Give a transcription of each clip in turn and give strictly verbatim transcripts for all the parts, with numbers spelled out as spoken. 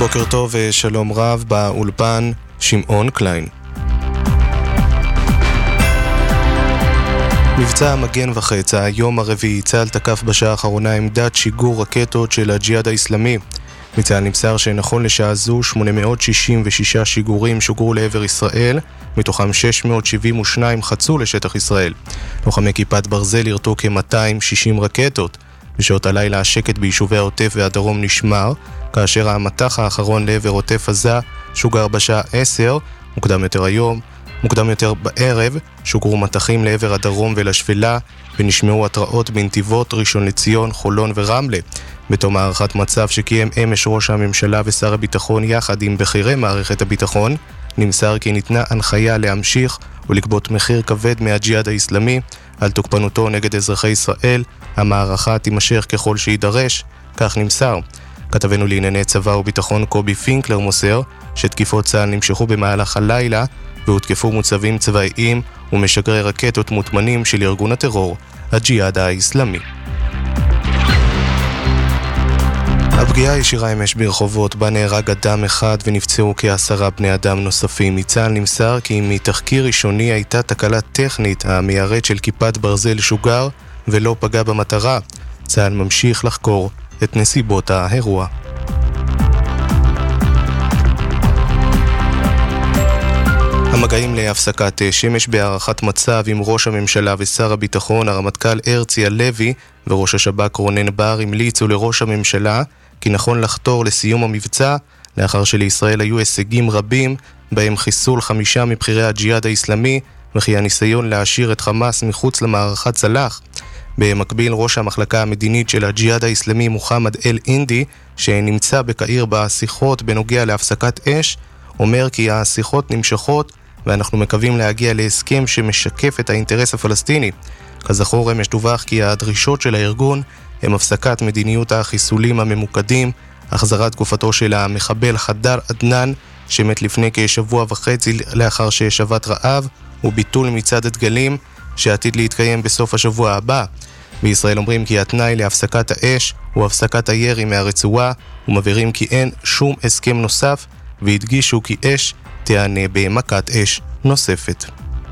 בוקר טוב ושלום רב, באולפן שמעון קליין. מבצע המגן וחץ, היום הרביעי, צה"ל תקף בשעה האחרונה עמדת שיגור רקטות של הג'יהאד האסלאמי. מצה"ל נמסר שנכון לשעה זו שמונה מאות שישים ושישה שיגורים שוגרו לעבר ישראל, מתוכם שש מאות שבעים ושניים חצו לשטח ישראל. לוחמי כיפת ברזל ירתו כ-מאתיים ושישים רקטות. בשעות הלילה השקט ביישובי העוטף והדרום נשמר, כאשר המטח האחרון לעבר עוטף עזה שוגר בשעה עשר, מוקדם יותר היום, מוקדם יותר בערב, שוגרו מטחים לעבר הדרום ולשפלה, ונשמעו התראות בנתיבות, ראשון לציון, חולון ורמלה. בתום הערכת מצב שקיים אמש ראש הממשלה ושר הביטחון יחד עם בכירי מערכת הביטחון, נמסר כי ניתנה הנחיה להמשיך ולגבות מחיר כבד מהג'יהאד האסלאמי על תוקפנותו נגד אזרחי ישראל. המערכה תימשך ככל שידרש, כך נמסר. כתבנו לענייני צבא וביטחון קובי פינקלר מוסר שתקיפות צה"ל נמשכו במהלך הלילה והותקפו מוצבים צבאיים ומשגרי רקטות מוטמנים של ארגון הטרור הג'יהאד האסלאמי. הפגיעה הישירה אמש ברחובות, בה נהרג אדם אחד ונפצעו כעשרה בני אדם נוספים. מצה"ל נמסר כי מתחקיר ראשוני הייתה תקלה טכנית, המיירט של כיפת ברזל שוגר ולא פגע במטרה. צה"ל ממשיך לחקור את נסיבות האירוע. המגעים להפסקת שמש בהערכת מצב עם ראש הממשלה ושר הביטחון, הרמטכ"ל הרצי הלוי וראש השב"כ רונן בר המליצו לראש הממשלה כי נכון לחתור לסיום המבצע לאחר שלישראל היו הישגים רבים בהם חיסול חמישה מבחירי הג'יהאד האסלאמי וכי הניסיון להשאיר את חמאס מחוץ למערכה צלח. במקביל ראש המחלקה המדינית של הג'יהאד האסלאמי מוחמד אל אינדי שנמצא בקהיר בשיחות בנוגע להפסקת אש אומר כי השיחות נמשכות ואנחנו מקווים להגיע להסכם שמשקף את האינטרס הפלסטיני. כזכור אמש דווח כי הדרישות של הארגון הם הפסקת מדיניות החיסולים הממוקדים, החזרת גופתו של המחבל חדר עדנן שמת לפני כשבוע וחצי לאחר ששבת רעב, וביטול מצעד הדגלים שעתיד להתקיים בסוף השבוע הבא. בישראל אומרים כי התנאי להפסקת האש הוא הפסקת הירי מהרצועה, ומבהירים כי אין שום הסכם נוסף, והדגישו כי אש תענה במכת אש נוספת.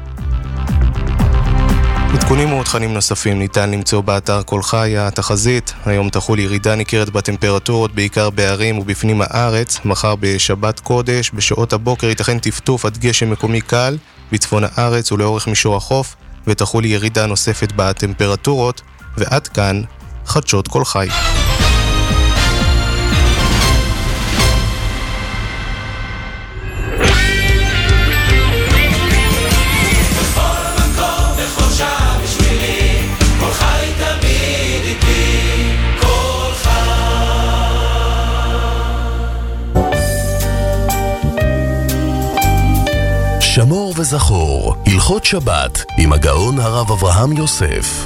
עדכונים ותכנים נוספים ניתן למצוא באתר כל חי. התחזית, היום תחול ירידה ניכרת בטמפרטורות בעיקר בערים ובפנים הארץ. מחר בשבת קודש בשעות הבוקר ייתכן טפטוף עד גשם מקומי קל בצפון הארץ ולאורך מישור החוף, ותחול ירידה נוספת בטמפרטורות. ועד כאן חדשות כל חי. שמור וזכור, הלכות שבת עם הגאון הרב אברהם יוסף.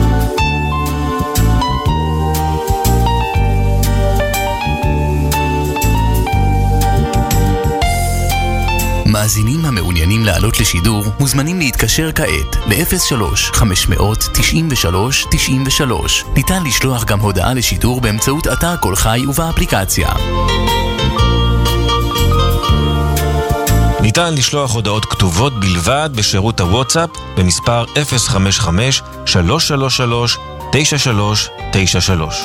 מאזינים המעוניינים לעלות לשידור מוזמנים להתקשר כעת ל-אפס שלוש חמש תשע שלוש תשע שלוש. ניתן לשלוח גם הודעה לשידור באמצעות אתר כל חי ובאפליקציה. ניתן לשלוח הודעות כתובות בלבד בשירות הוואטסאפ במספר אפס חמש חמש שלוש שלוש שלוש תשע שלוש תשע שלוש.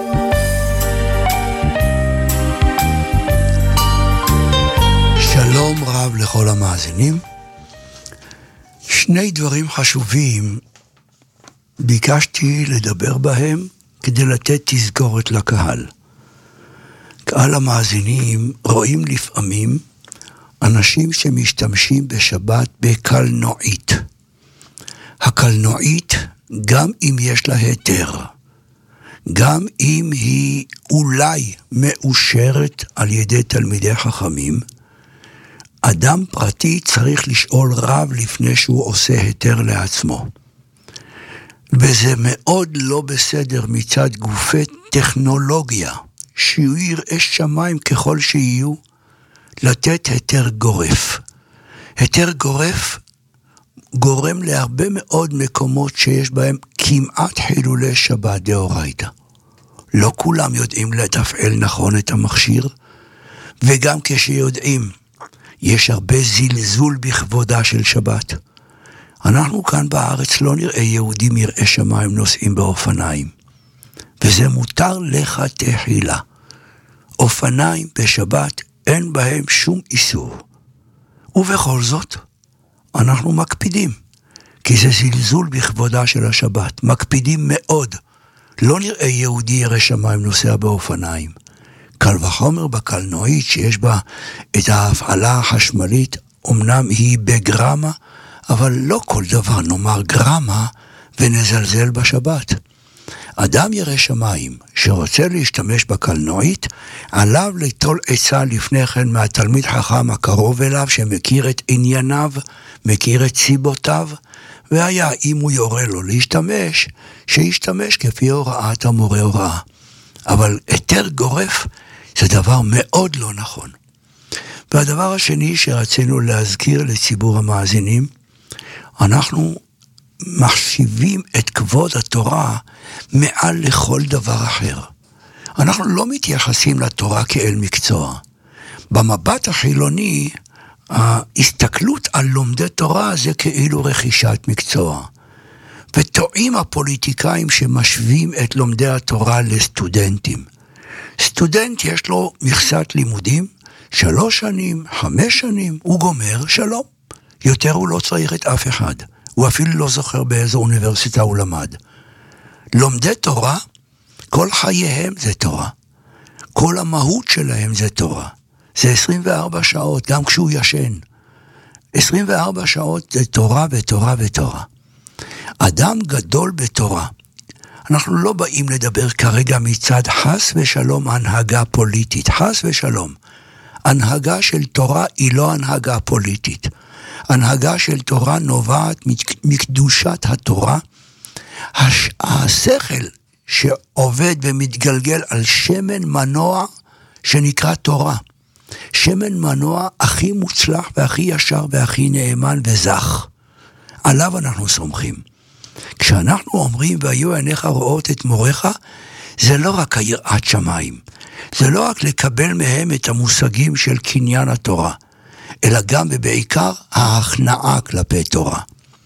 שלום רב לכל המאזינים. שני דברים חשובים ביקשתי לדבר בהם כדי לתת תזכורת לקהל. קהל המאזינים רואים לפעמים אנשים שמשתמשים בשבת בקלנועית. הקלנועית, גם אם יש לה היתר, גם אם היא אולי מאושרת על ידי תלמידי חכמים, אדם פרטי צריך לשאול רב לפני שהוא עושה היתר לעצמו. וזה מאוד לא בסדר מצד גופי טכנולוגיה, שיהיו יראי שמיים ככל שיהיו, לתת היתר גורף. היתר גורף גורם להרבה מאוד מקומות שיש בהם כמעט חילולי שבת דאורייתא. לא כולם יודעים לתפעל נכון את המכשיר, וגם כשיודעים, יש הרבה זלזול בכבודה של שבת. אנחנו כאן בארץ לא נראה יהודים יראי שמיים נוסעים באופניים. וזה מותר לך תחילה. אופניים בשבת אין בהם שום איסור. ובכל זאת, אנחנו מקפידים. כי זה זלזול בכבודה של השבת. מקפידים מאוד. לא נראה יהודי ירא שמיים נוסע באופניים. קל וחומר בקלנועית שיש בה את ההפעלה החשמלית, אמנם היא בגרמה, אבל לא כל דבר נאמר גרמה ונזלזל בשבת. אדם ירא שמיים שרוצה להשתמש בקלנועית, עליו ליטול עצה לפני כן מהתלמיד חכם הקרוב אליו, שמכיר את ענייניו, מכיר את סיבותיו, והיה אם הוא יורה לו להשתמש, שישתמש כפי הוראת המורה הוראה. אבל היתר גורף זה דבר מאוד לא נכון. והדבר השני שרצינו להזכיר לציבור המאזינים, אנחנו מחשיבים את כבוד התורה מעל לכל דבר אחר. אנחנו לא מתייחסים לתורה כאל מקצוע. במבט החילוני, ההסתכלות על לומדי תורה זה כאילו רכישת מקצוע. וטועים הפוליטיקאים שמשווים את לומדי התורה לסטודנטים. סטודנט יש לו מכסת לימודים, שלוש שנים, חמש שנים, הוא גומר, שלום. יותר הוא לא צריך את אף אחד. הוא אפילו לא זוכר באיזו אוניברסיטה הוא למד. לומדי תורה, כל חייהם זה תורה. כל המהות שלהם זה תורה. זה עשרים וארבע שעות, גם כשהוא ישן. עשרים וארבע שעות זה תורה ותורה ותורה. אדם גדול בתורה. אנחנו לא באים לדבר כרגע מצד חס ושלום הנהגה פוליטית. חס ושלום. הנהגה של תורה היא לא הנהגה פוליטית. הנהגה של תורה נובעת מקדושת התורה. הש... השכל שעובד ומתגלגל על שמן מנוע שנקרא תורה. שמן מנוע הכי מוצלח והכי ישר והכי נאמן וזך. עליו אנחנו סומכים. כשאנחנו אומרים והיו עיניך רואות את מורך, זה לא רק היראת שמיים. זה לא רק לקבל מהם את המושגים של קניין התורה, אלא גם ובעיקר ההכנעה כלפי תורה.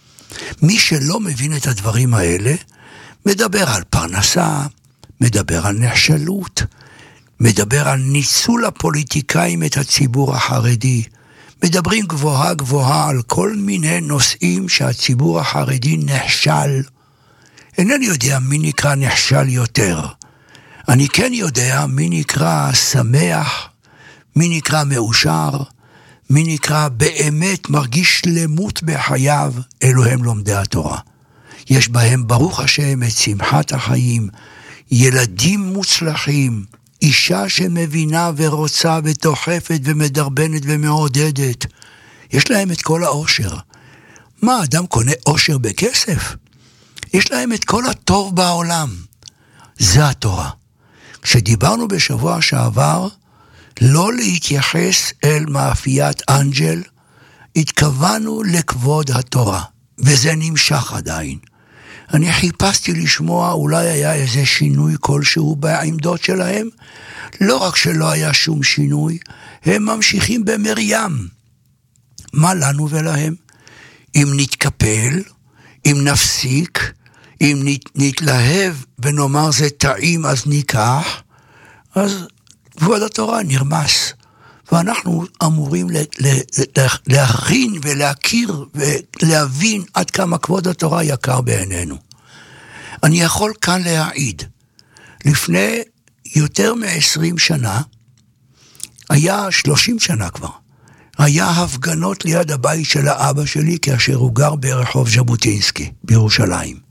מי שלא מבין את הדברים האלה, מדבר על פרנסה, מדבר על נחשלות, מדבר על ניצול הפוליטיקאים את הציבור החרדי, מדברים גבוהה גבוהה על כל מיני נושאים שהציבור החרדי נחשל. אינני יודע מי נקרא נחשל יותר. אני כן יודע מי נקרא שמח, מי נקרא מאושר, מי נקרא באמת מרגיש שלמות בחייו. אלו הם לומדי התורה. יש בהם ברוך השם את שמחת החיים, ילדים מוצלחים, אישה שמבינה ורוצה ודוחפת ומדרבנת ומעודדת. יש להם את כל האושר. מה, אדם קונה אושר בכסף? יש להם את כל הטוב בעולם. זה התורה. כשדיברנו בשבוע שעבר, לא להתייחס אל מאפיית אנג'ל, התכוונו לכבוד התורה, וזה נמשך עדיין. אני חיפשתי לשמוע, אולי היה איזה שינוי כלשהו בעמדות שלהם, לא רק שלא היה שום שינוי, הם ממשיכים במרים. מה לנו ולהם? אם נתקפל, אם נפסיק, אם נתלהב ונאמר זה טעים אז ניקח, אז כבוד התורה נרמס. ואנחנו אמורים להכין ולהכיר ולהבין עד כמה כבוד התורה יקר בעינינו. אני יכול כאן להעיד, לפני יותר מ-עשרים שנה, היה שלושים שנה כבר, היה הפגנות ליד הבית של האבא שלי, כאשר הוא גר ברחוב ז'בוטינסקי, בירושלים.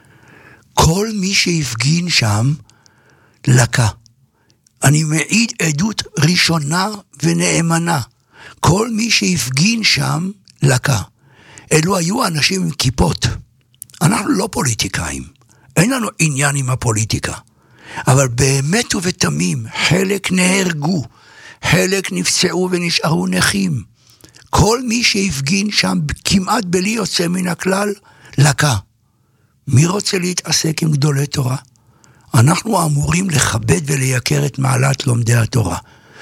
כל מי שהפגין שם, לקה. אני מעיד עדות ראשונה ונאמנה. כל מי שהפגין שם, לקה. אלו היו אנשים עם כיפות. אנחנו לא פוליטיקאים. אין לנו עניין עם הפוליטיקה. אבל באמת ובתמים, חלק נהרגו, חלק נפצעו ונשארו נכים. כל מי שהפגין שם, כמעט בלי יוצא מן הכלל, לקה. מי רוצה להתעסק עם גדולי תורה? אנחנו אמורים לכבד ולייקר את מעלת לומדי התורה.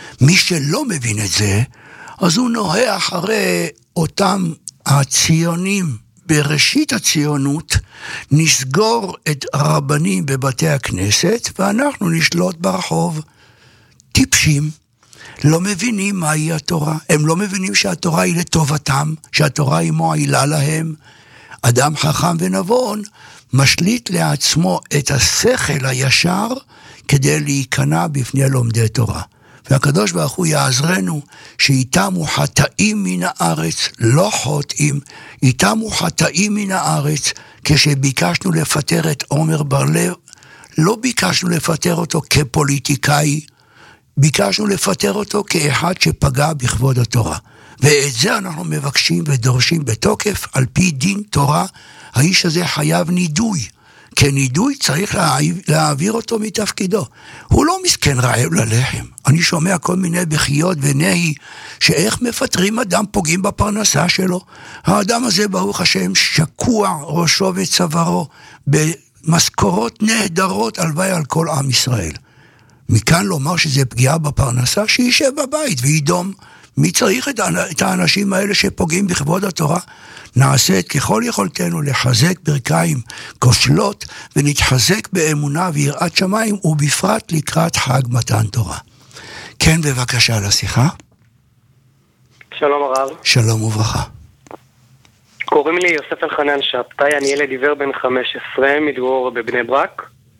מי שלא מבין את זה, אז הוא נוהה אחרי אותם הציונים בראשית הציונות, נסגור את הרבנים בבתי הכנסת, ואנחנו נשלוט ברחוב. טיפשים, לא מבינים מהי התורה, הם לא מבינים שהתורה היא לטובתם, שהתורה היא מועילה להם. אדם חכם ונבון משליט לעצמו את השכל הישר כדי להיכנע בפני לומדי תורה. והקדוש ברוך הוא יעזרנו שאיתמו חטאים מן הארץ, לא חוטאים, איתמו חטאים מן הארץ. כשביקשנו לפטר את עומר בר-לב, לא ביקשנו לפטר אותו כפוליטיקאי, ביקשנו לפטר אותו כאחד שפגע בכבוד התורה. ואת זה אנחנו מבקשים ודורשים בתוקף, על פי דין תורה. האיש הזה חייב נידוי, כנידוי צריך להעביר אותו מתפקידו. הוא לא מסכן רעב ללחם. אני שומע כל מיני בחיות ונהי, שאיך מפטרים אדם, פוגעים בפרנסה שלו. האדם הזה ברוך השם שקוע ראשו וצווארו במשכורות נהדרות, הלוואי על כל עם ישראל. מכאן לומר שזה פגיעה בפרנסה, שישב בבית וידום. מי צריך את האנשים האלה שפוגעים בכבוד התורה? נעשה את ככל יכולתנו לחזק ברכיים כושלות, ונתחזק באמונה ויראת שמיים, ובפרט לקראת חג מתן תורה. כן, בבקשה לשיחה. שלום הרב. שלום וברכה. קוראים לי יוסף אלחנן שבתאי, אני ילד עיוור בן חמש עשרה, מתגורר בבני ברק.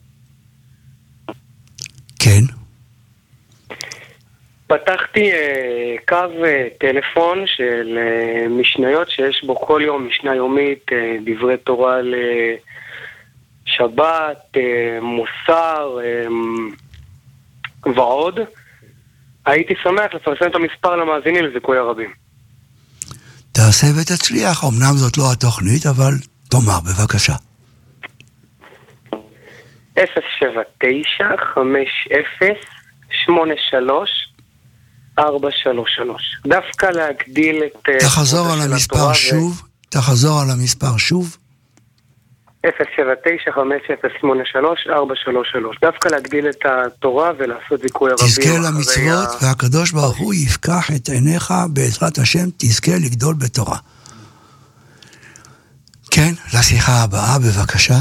כן. פתחתי אה, קו אה, טלפון של אה, משניות שיש בו כל יום משנה יומית, אה, דברי תורה לשבת, אה, מוסר אה, ועוד. הייתי שמח לפרסם את המספר למאזינים לזיכוי הרבים. תעשה ותצליח, אמנם זאת לא התוכנית, אבל תאמר בבקשה. אפס שבע תשע חמש אפס שמונה שלוש ארבע שלוש שלוש. דווקא להגדיל את... תחזור על המספר שוב, תחזור על המספר שוב. אפס שבע תשע חמש אפס שמונה שלוש ארבע שלוש שלוש. דווקא להגדיל את התורה ולעשות זיכוי הרבים. תזכה למצוות, והקדוש ברוך הוא יפקח את עיניך בעזרת השם, תזכה לגדול בתורה. כן, לשיחה הבאה, בבקשה.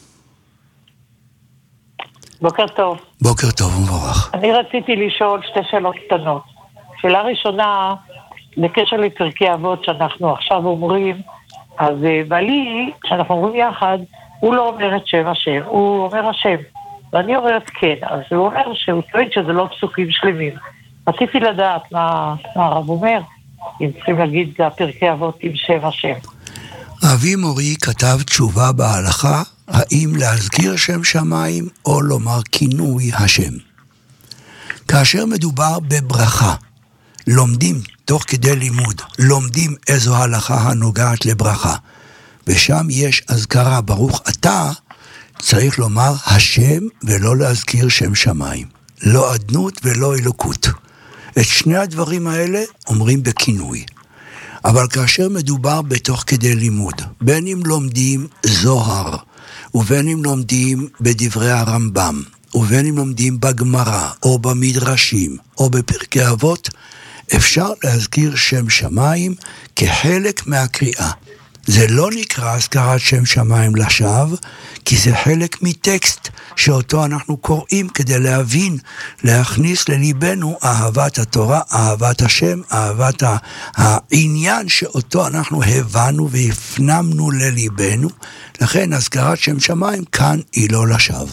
בוקר טוב. בוקר טוב ומבורך. אני רציתי לשאול שתי שאלות קטנות. שאלה ראשונה, בקשר לפרקי אבות שאנחנו עכשיו אומרים, אז בעלי, כשאנחנו אומרים יחד, הוא לא אומר את שם השם, הוא אומר השם. ואני אומרת כן, אז הוא אומר שהוא טוען שזה לא פסוקים שלמים. רציתי לדעת מה, מה הרב אומר, אם צריכים להגיד לפרקי אבות עם שם השם. אבי מורי כתב תשובה בהלכה, האם להזכיר שם שמיים או לומר כינוי השם. כאשר מדובר בברכה, לומדים תוך כדי לימוד, לומדים איזו הלכה הנוגעת לברכה, ושם יש הזכרה ברוך אתה, צריך לומר השם ולא להזכיר שם שמיים, לא אדנות ולא אלוקות. את שני הדברים האלה אומרים בכינוי. אבל כאשר מדובר בתוך כדי לימוד, בין אם לומדים זוהר, ובין אם לומדים בדברי הרמב"ם, ובין אם לומדים בגמרא, או במדרשים, או בפרקי אבות, אפשר להזכיר שם שמיים כחלק מהקריאה. זה לא נקרא הזכרת שם שמיים לשווא, כי זה חלק מטקסט שאותו אנחנו קוראים כדי להבין, להכניס לליבנו אהבת התורה, אהבת השם, אהבת העניין שאותו אנחנו הבנו והפנמנו לליבנו. לכן הזכרת שם שמיים כאן היא לא לשווא.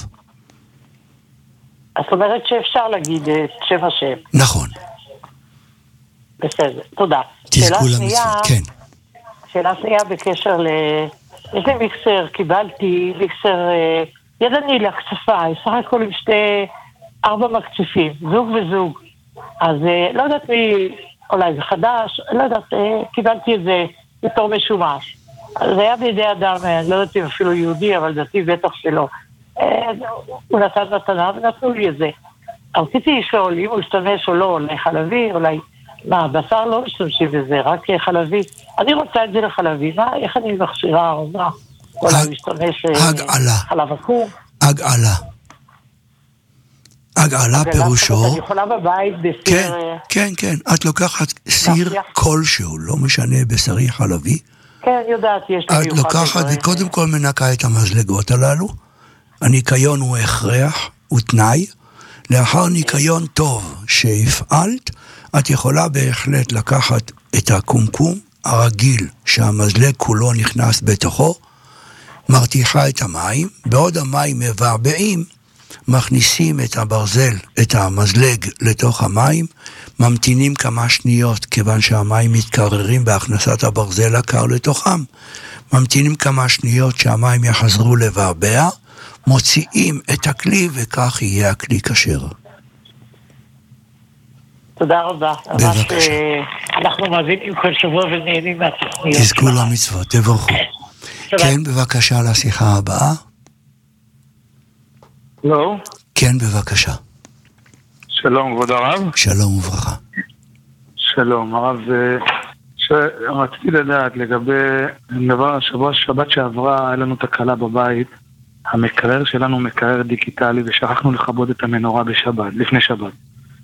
זאת אומרת שאפשר להגיד את שם השם. נכון. בסדר, תודה. תזכו למצוות, כן. שאלה שנייה בקשר ל... יש לי מיקסר, קיבלתי מיקסר ידני להקצפה, סך הכל עם שתי, ארבע מקצפים, זוג וזוג. אז לא יודעת מי, אולי זה חדש, לא יודעת, קיבלתי את זה בתור משומש. זה היה בידי אדם, לא יודעת אם אפילו יהודי, אבל דתי בטח שלא. הוא נתן מתנה ונתנו לי את זה. רציתי לשאול אם הוא השתמש או לא, לחלבי, אולי... מה, בשר לא משתמשים בזה, רק חלבי. אני רוצה את זה לחלבי, מה, איך אני מכשירה או מה? אולי משתמש הגעלה. חלב עקום? הגעלה. עגלה פירושו... אני יכולה בבית בסיר... כן, כן, כן. את לוקחת סיר כלשהו, לא משנה, בשרי חלבי. כן, יודעת, יש לי... את לוקחת וקודם כל מנקה את המזלגות הללו. הניקיון הוא הכרח, הוא תנאי. לאחר ניקיון טוב שהפעלת, את יכולה בהחלט לקחת את הקומקום הרגיל שהמזלג כולו נכנס בתוכו, מרתיחה את המים, בעוד המים מבעבעים, מכניסים את הברזל, את המזלג לתוך המים, ממתינים כמה שניות כיוון שהמים מתקררים בהכנסת הברזל הקר לתוכם, ממתינים כמה שניות שהמים יחזרו לבעבע, מוציאים את הכלי וכך יהיה הכלי כשר. תודה רבה. בבקשה. אנחנו מאזינים כל שבוע ונהנים מהתוכניות. תזכו למצוות, תבורכו. כן, בבקשה לשיחה הבאה. לא. כן, בבקשה. שלום, כבוד הרב. שלום וברכה. שלום, הרב. רציתי לדעת לגבי דבר, שבוע שבת שעברה, היה לנו תקלה בבית. המקרר שלנו מקרר דיגיטלי, ושכחנו לכבוד את המנורה בשבת, לפני שבת.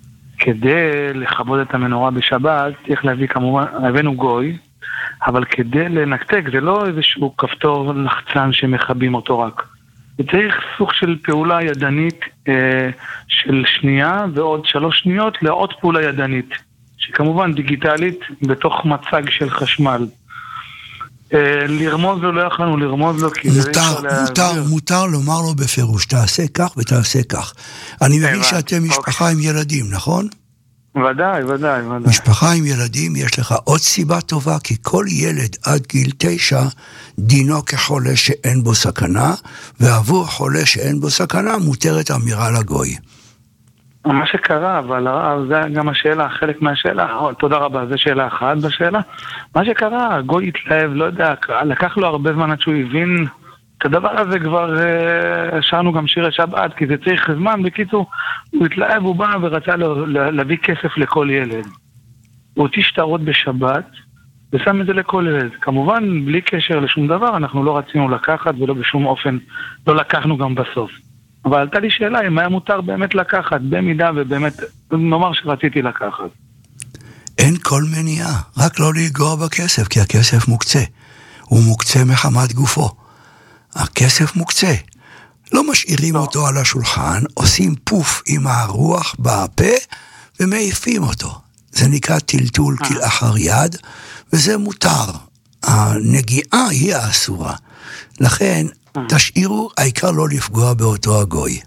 כדי לכבוד את המנורה בשבת, צריך להביא כמובן, הבאנו גוי, אבל כדי לנקתק, זה לא איזשהו כפתור לחצן שמחבים אותו רק. זה צריך סוג של פעולה ידנית אה, של שנייה, ועוד שלוש שניות לעוד פעולה ידנית, שכמובן דיגיטלית בתוך מצג של חשמל. אה, לרמוז לו, לא יכולנו לרמוז לו, כי מותר, מותר, מותר לומר לו בפירוש, תעשה כך ותעשה כך. אני מבין שאתם משפחה עם ילדים, נכון? ודאי, ודאי, ודאי. משפחה עם ילדים, יש לך עוד סיבה טובה, כי כל ילד עד גיל תשע דינו כחולה שאין בו סכנה, ועבור חולה שאין בו סכנה מותרת אמירה לגוי. מה שקרה, אבל זה גם השאלה, חלק מהשאלה, תודה רבה, זו שאלה אחת בשאלה. מה שקרה, הגוי התלהב, לא יודע, לקח לו הרבה זמן עד שהוא הבין את הדבר הזה, כבר שרנו גם שירי שבת, כי זה צריך זמן, בקיצור, הוא התלהב, הוא בא ורצה להביא כסף לכל ילד. הוא הוציא שטרות בשבת, ושם את זה לכל ילד. כמובן, בלי קשר לשום דבר, אנחנו לא רצינו לקחת, ולא בשום אופן, לא לקחנו גם בסוף. אבל עלתה לי שאלה, אם היה מותר באמת לקחת, במידה ובאמת, נאמר שרציתי לקחת. אין כל מניעה, רק לא לגוע בכסף, כי הכסף מוקצה. הוא מוקצה מחמת גופו. הכסף מוקצה. לא משאירים לא. אותו על השולחן, עושים פוף עם הרוח בפה, ומעיפים אותו. זה נקרא טלטול כלאחר יד, וזה מותר. הנגיעה היא האסורה. לכן, תשאירו, העיקר לא לפגוע באותו הגוי.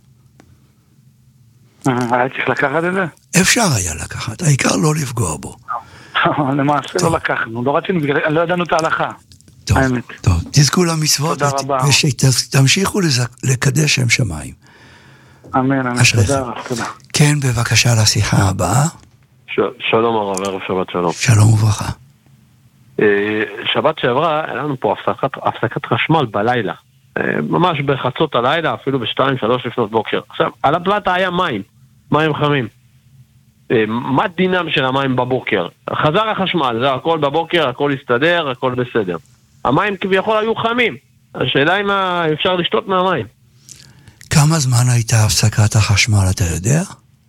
היה צריך לקחת את זה? אפשר היה לקחת, העיקר לא לפגוע בו. למעשה לא לקחנו, לא רצינו, לא ידענו את ההלכה. טוב, טוב, תזכו למצוות ושתמשיכו לקדש שם שמיים. אמן, אמן, תודה, תודה. כן, בבקשה לשיחה הבאה. שלום הרב, ערב שבת שלום. שלום וברכה. שבת שעברה, היה לנו פה הפסקת חשמל בלילה. ממש בחצות הלילה, אפילו בשתיים, שלוש לפנות בוקר. עכשיו, על הפלטה היה מים, מים חמים. מה דינם של המים בבוקר? חזר החשמל, זה הכל בבוקר, הכל הסתדר, הכל בסדר. המים כביכול היו חמים. השאלה אם אפשר לשתות מהמים. כמה זמן הייתה הפסקת החשמל, אתה יודע?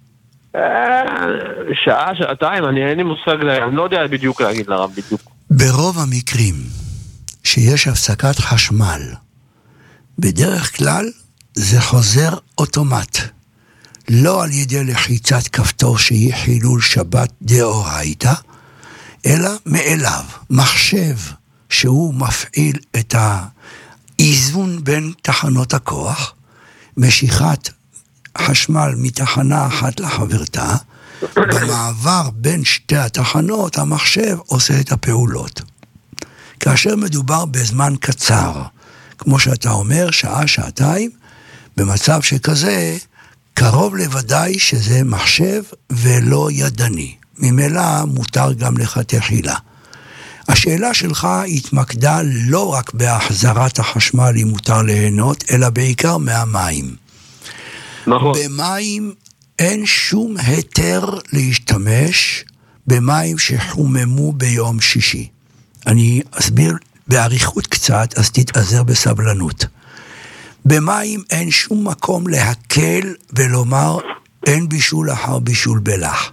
שעה, שעתיים, אני אין לי מושג, אני לא יודע בדיוק להגיד לרב בדיוק. ברוב המקרים שיש הפסקת חשמל, בדרך כלל זה חוזר אוטומט. לא על ידי לחיצת כפתור שהיא חילול שבת דאורייתא, אלא מאליו, מחשב שהוא מפעיל את האיזון בין תחנות הכוח, משיכת חשמל מתחנה אחת לחברתה, במעבר בין שתי התחנות המחשב עושה את הפעולות. כאשר מדובר בזמן קצר, כמו שאתה אומר, שעה, שעתיים, במצב שכזה, קרוב לוודאי שזה מחשב ולא ידני. ממילא מותר גם לכתחילה. השאלה שלך התמקדה לא רק בהחזרת החשמל אם מותר ליהנות, אלא בעיקר מהמים. נכון. במים אין שום היתר להשתמש במים שחוממו ביום שישי. אני אסביר בעריכות קצת, אז תתעזר בסבלנות. במים אין שום מקום להקל ולומר אין בישול אחר בישול בלח.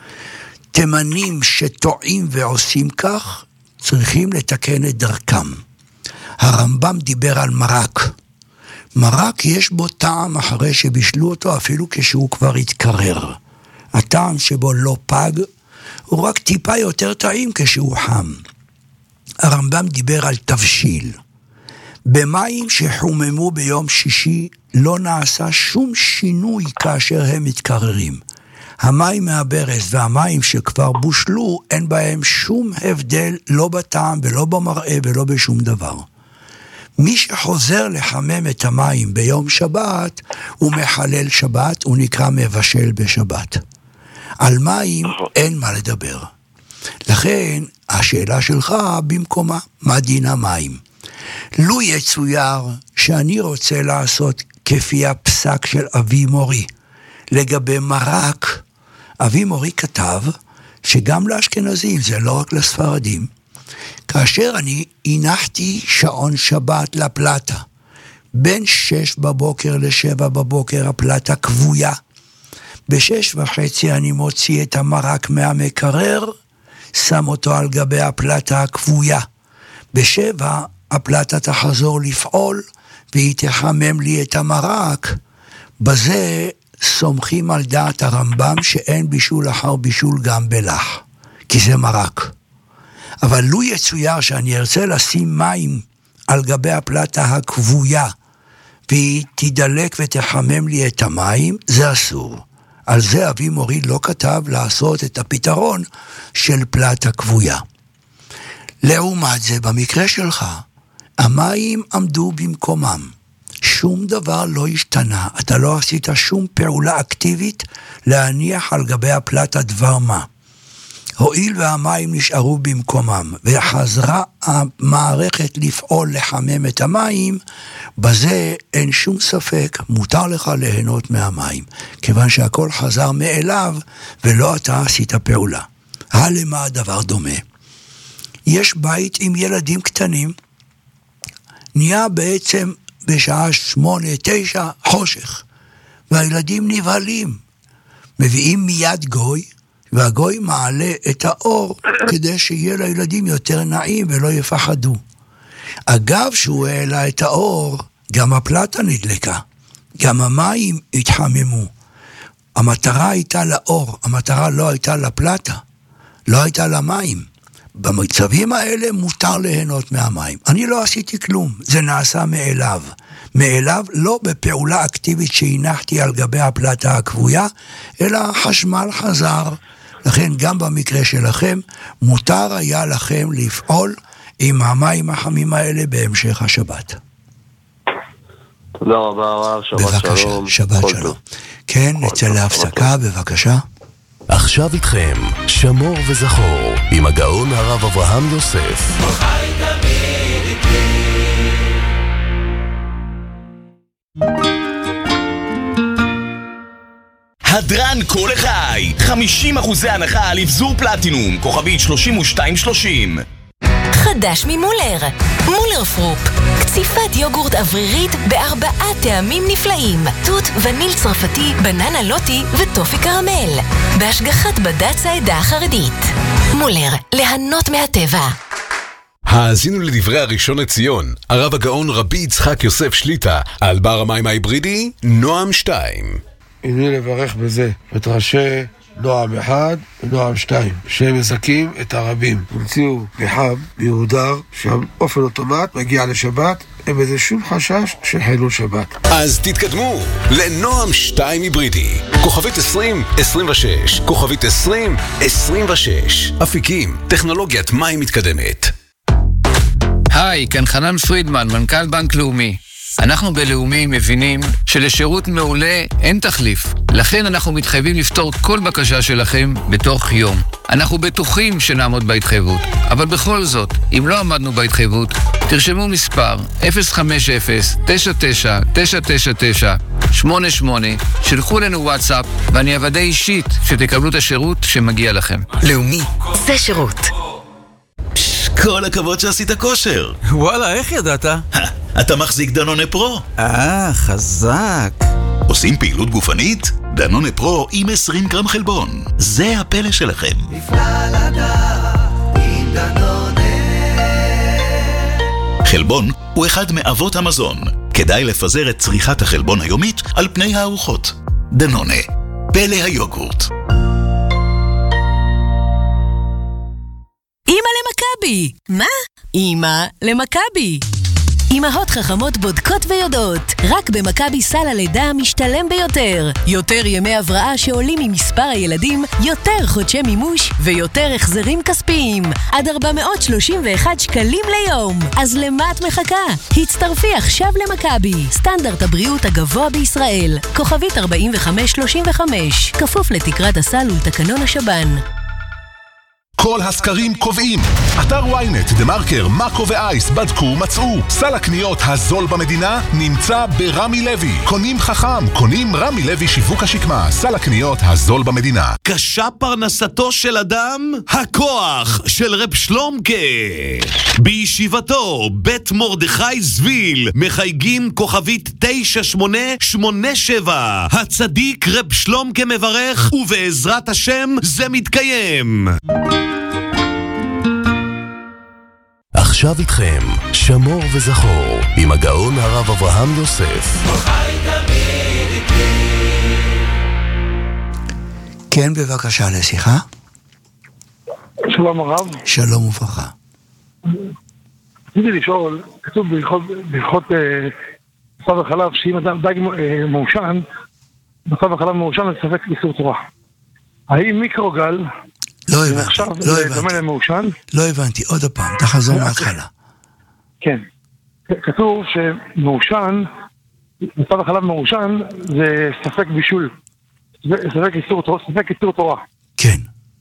תימנים שטועים ועושים כך, צריכים לתקן את דרכם. הרמב"ם דיבר על מרק. מרק יש בו טעם אחרי שבישלו אותו, אפילו כשהוא כבר התקרר. הטעם שבו לא פג, הוא רק טיפה יותר טעים כשהוא חם. הרמב"ם דיבר על תבשיל. במים שחוממו ביום שישי לא נעשה שום שינוי כאשר הם מתקררים. המים מהברז והמים שכבר בושלו, אין בהם שום הבדל, לא בטעם ולא במראה ולא בשום דבר. מי שחוזר לחמם את המים ביום שבת, הוא מחלל שבת, הוא נקרא מבשל בשבת. על מים אין מה לדבר. לכן, השאלה שלך במקומה, מה דין המים? לו יצויר שאני רוצה לעשות כפי הפסק של אבי מורי, לגבי מרק, אבי מורי כתב שגם לאשכנזים, זה לא רק לספרדים, כאשר אני הנחתי שעון שבת לפלטה, בין שש בבוקר לשבע בבוקר הפלטה קבויה, בשש וחצי אני מוציא את המרק מהמקרר, שם אותו על גבי הפלטה הקבויה, בשבע הפלטה תחזור לפעול, והיא תחמם לי את המרק. בזה סומכים על דעת הרמב"ם שאין בישול אחר בישול גם בלח, כי זה מרק. אבל לו יצויר שאני ארצה לשים מים על גבי הפלטה הקבויה, והיא תדלק ותחמם לי את המים, זה אסור. על זה אבי מורי לא כתב לעשות את הפתרון של פלטה קבויה. לעומת זה, במקרה שלך, המים עמדו במקומם. שום דבר לא השתנה. אתה לא עשית שום פעולה אקטיבית להניח על גבי הפלטה דבר מה. הואיל והמים נשארו במקומם, וחזרה המערכת לפעול לחמם את המים, בזה אין שום ספק, מותר לך ליהנות מהמים, כיוון שהכל חזר מאליו, ולא אתה עשית פעולה. הלמה הדבר דומה? יש בית עם ילדים קטנים, נהיה בעצם בשעה שמונה, תשע, חושך, והילדים נבהלים, מביאים מיד גוי, והגוי מעלה את האור כדי שיהיה לילדים יותר נעים ולא יפחדו. אגב שהוא העלה את האור, גם הפלטה נדלקה, גם המים התחממו. המטרה הייתה לאור, המטרה לא הייתה לפלטה, לא הייתה למים. במצבים האלה מותר ליהנות מהמים. אני לא עשיתי כלום, זה נעשה מאליו. מאליו לא בפעולה אקטיבית שהנחתי על גבי הפלטה הקבויה, אלא חשמל חזר. לכן גם במקרה שלכם, מותר היה לכם לפעול עם המים החמים האלה בהמשך השבת. תודה רבה הרב, שבת בבקשה, שלום. שבת שלום. כן, נצא להפסקה, בבקשה. עכשיו איתכם, שמור וזכור, עם הגאון הרב אברהם יוסף. הדרן כל החי, חמישים אחוזי הנחה על אבזור פלטינום, כוכבית שלושים ושתיים שלושים. חדש ממולר, מולר פרופ, קציפת יוגורט אוורירית בארבעה טעמים נפלאים, תות, וניל צרפתי, בננה לוטי וטופי קרמל, בהשגחת בד"ץ העדה החרדית. מולר, ליהנות מהטבע. האזינו לדברי הראשון לציון, הרב הגאון רבי יצחק יוסף שליטה, על בר המים ההיברידי, נועם שתיים. הנה לברך בזה את ראשי נועם אחד ונועם שתיים, שהם מזכים את הרבים. המציאו פחם מיהודר, שהאופן אוטומט מגיע לשבת, אין בזה שום חשש של חילול שבת. אז תתקדמו לנועם שתיים היברידי, כוכבית עשרים עשרים ושש, כוכבית עשרים עשרים ושש. אפיקים, טכנולוגיית מים מתקדמת. היי, כאן חנן פרידמן, מנכ"ל בנק לאומי. אנחנו בלאומי מבינים שלשירות מעולה אין תחליף. לכן אנחנו מתחייבים לפתור כל בקשה שלכם בתוך יום. אנחנו בטוחים שנעמוד בהתחייבות, אבל בכל זאת, אם לא עמדנו בהתחייבות, תרשמו מספר אפס חמש אפס תשע תשע תשע תשע תשע שמונה שמונה, שלחו לנו וואטסאפ ואני אוודא אישית שתקבלו את השירות שמגיע לכם. לאומי, זה שירות. כל הכבוד שעשית כושר. וואלה, איך ידעת? אתה מחזיק דנונה פרו. אה, חזק. עושים פעילות גופנית? דנונה פרו עם עשרים גרם חלבון. זה הפלא שלכם. נפלא לדעת עם דנונה. חלבון הוא אחד מאבות המזון. כדאי לפזר את צריכת החלבון היומית על פני הארוחות. דנונה, פלא היוגורט. אמא למכבי. מה? אמא למכבי. אמהות חכמות בודקות ויודעות. רק במכבי סל הלידה המשתלם ביותר. יותר ימי הבראה שעולים ממספר הילדים, יותר חודשי מימוש ויותר החזרים כספיים. עד ארבע מאות שלושים ואחד שקלים ליום. אז למה את מחכה? הצטרפי עכשיו למכבי. סטנדרט הבריאות הגבוה בישראל. כוכבית ארבעים וחמש שלושים וחמש. כפוף לתקרת הסל ולתקנון השב"ן. כל הסקרים קובעים. אתר וויינט, דה מרקר, מאקו ואייס בדקו, מצאו. סל הקניות הזול במדינה נמצא ברמי לוי. קונים חכם, קונים רמי לוי שיווק השקמה. סל הקניות הזול במדינה. קשה פרנסתו של אדם? הכוח של רב שלומקה. בישיבתו, בית מרדכי זוויל, מחייגים כוכבית תשע שמונה שמונה שבע. הצדיק רב שלומקה מברך, ובעזרת השם זה מתקיים. עכשיו איתכם, שמור וזכור, עם הגאון הרב אברהם יוסף. כן, בבקשה לשיחה. שלום הרב. שלום וברכה. רציתי לשאול, כתוב בהלכות בשר וחלב, שאם אדם דג מעושן, בשר וחלב מעושן לספק איסור תורה. האם מיקרוגל לא הבנתי, לא הבנתי. לא הבנתי, עוד הפעם, תחזור מההתחלה. כן. כתוב שמעושן, בשר וחלב מעושן, זה ספק בישול. ספק איסור תורה. כן.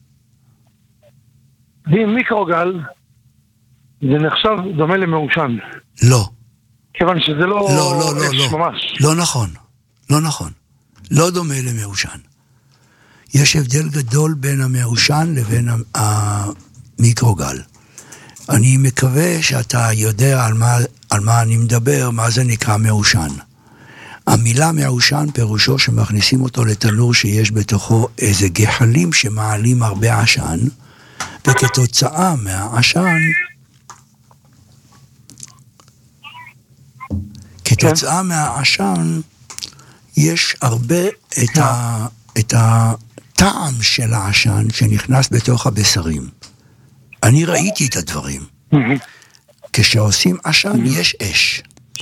ואם מיקרוגל, זה נחשב דומה למעושן. לא. כיוון שזה לא... לא, לא, לא, לא. ממש. לא נכון. לא נכון. לא דומה למעושן. יש הבדל גדול בין המעושן לבין המיקרוגל. אני מקווה שאתה יודע על מה, על מה אני מדבר, מה זה נקרא מעושן. המילה מעושן פירושו שמכניסים אותו לתנור שיש בתוכו איזה גחלים שמעלים הרבה עשן, וכתוצאה מהעשן, כתוצאה מהעשן, יש הרבה את ה... את ה טעם של העשן שנכנס בתוך הבשרים. אני ראיתי את הדברים. כשעושים עשן יש אש.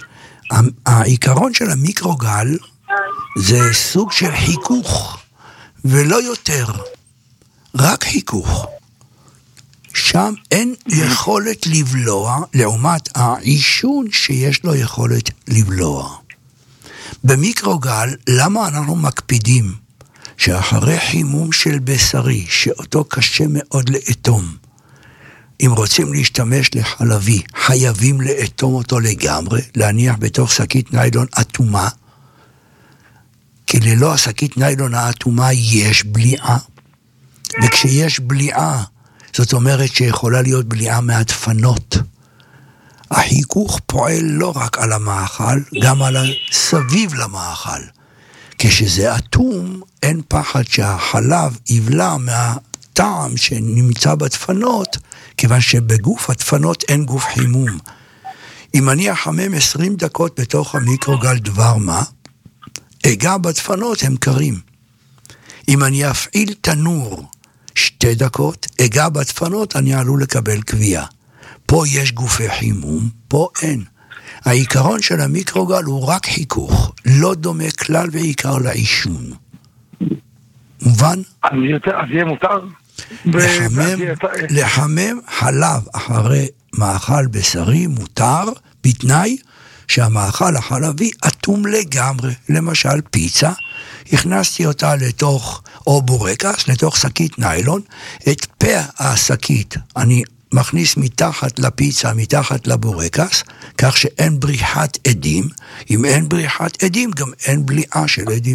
העיקרון של המיקרוגל זה סוג של חיכוך, ולא יותר. רק חיכוך. שם אין יכולת לבלוע, לעומת העישון שיש לו יכולת לבלוע. במיקרוגל, למה אנחנו מקפידים? שאחרי חימום של בשרי, שאותו קשה מאוד לאטום, אם רוצים להשתמש לחלבי, חייבים לאטום אותו לגמרי, להניח בתוך שקית ניילון אטומה, כי ללא השקית ניילון האטומה יש בליעה, וכשיש בליעה, זאת אומרת שיכולה להיות בליעה מהדפנות. החיכוך פועל לא רק על המאכל, גם על הסביב למאכל. כשזה אטום, אין פחד שהחלב יבלע מהטעם שנמצא בדפנות, כיוון שבגוף הדפנות אין גוף חימום. אם אני אחמם עשרים דקות בתוך המיקרוגל דבר מה, אגע בדפנות הם קרים. אם אני אפעיל תנור שתי דקות, אגע בדפנות אני עלול לקבל קביעה. פה יש גופי חימום, פה אין. העיקרון של המיקרוגל הוא רק חיכוך, לא דומה כלל ועיקר לעישון. מובן? אז יהיה מותר? לחמם, לחמם חלב אחרי מאכל בשרי מותר, בתנאי שהמאכל החלבי אטום לגמרי. למשל פיצה, הכנסתי אותה לתוך, או בורקס, לתוך שקית ניילון, את פה השקית אני מכניס מתחת לפיצה, מתחת לבורקס, כך שאין בריחת עדים. אם אין בריחת עדים, גם אין בליעה של עדים.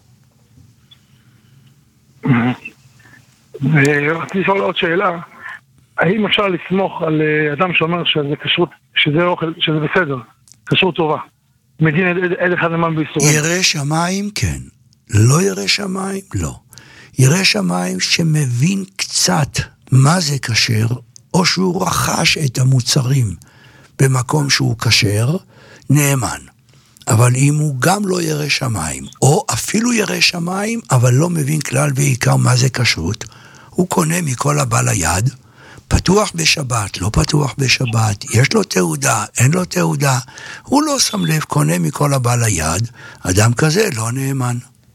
ורציתי לשאול עוד שאלה, האם אפשר לסמוך על אדם שאומר שזה כשרות, שזה אוכל, שזה בסדר, כשרות טובה, מדין עד אחד נאמן באיסורים? ירא שמיים, כן. לא ירא שמיים? לא. ירא שמיים שמבין קצת מה זה כשר, או שהוא רכש את המוצרים במקום שהוא כשר, נאמן. אבל אם הוא גם לא ירא שמיים, או אפילו ירא שמיים, אבל לא מבין כלל ועיקר מה זה כשרות, הוא קונה מכל הבא ליד, פתוח בשבת, לא פתוח בשבת, יש לו תעודה, אין לו תעודה, הוא לא שם לב, קונה מכל הבא ליד, אדם כזה לא נאמן.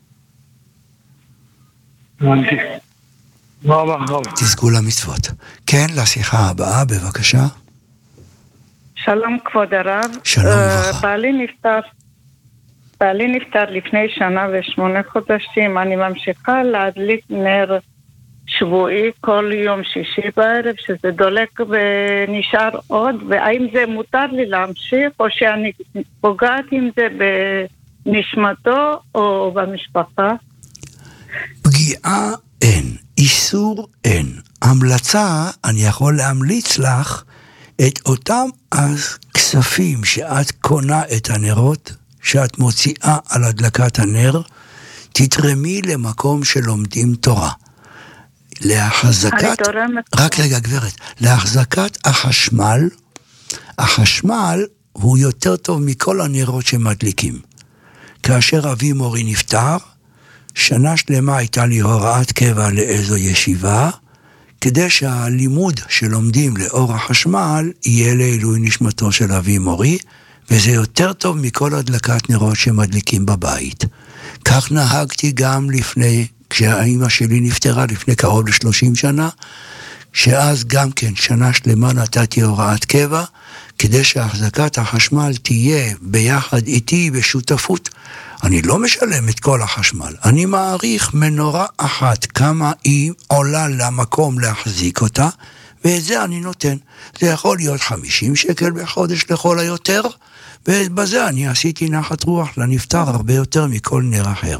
תזכו למצוות. כן, לשיחה הבאה, בבקשה. שלום כבוד הרב. שלום וברכה. בעלי נפטר, בעלי נפטר לפני שנה ושמונה חודשים, אני ממשיכה להדליק נר שבועי כל יום שישי בערב, שזה דולק ונשאר עוד, והאם זה מותר לי להמשיך, או שאני פוגעת עם זה בנשמתו או במשפחה? פגיעה אין, איסור אין. המלצה, אני יכול להמליץ לך את אותם הכספים שאת קונה את הנרות, שאת מוציאה על הדלקת הנר, תתרמי למקום שלומדים תורה. להחזקת, רק רגע גברת, להחזקת החשמל, החשמל הוא יותר טוב מכל הנרות שמדליקים. כאשר אבי מורי נפטר, שנה שלמה הייתה לי הוראת קבע לאיזו ישיבה, כדי שהלימוד שלומדים לאור החשמל יהיה לעילוי נשמתו של אבי מורי, וזה יותר טוב מכל הדלקת נרות שמדליקים בבית. כך נהגתי גם לפני, כשהאמא שלי נפטרה לפני קרוב ל-שלושים שנה, שאז גם כן שנה שלמה נתתי הוראת קבע, כדי שהחזקת החשמל תהיה ביחד איתי בשותפות. אני לא משלם את כל החשמל, אני מעריך מנורה אחת, כמה היא עולה למקום להחזיק אותה, ואת זה אני נותן. זה יכול להיות חמישים שקל בחודש לכל היותר, ובזה אני עשיתי נחת רוח לנפטר הרבה יותר מכל נר אחר.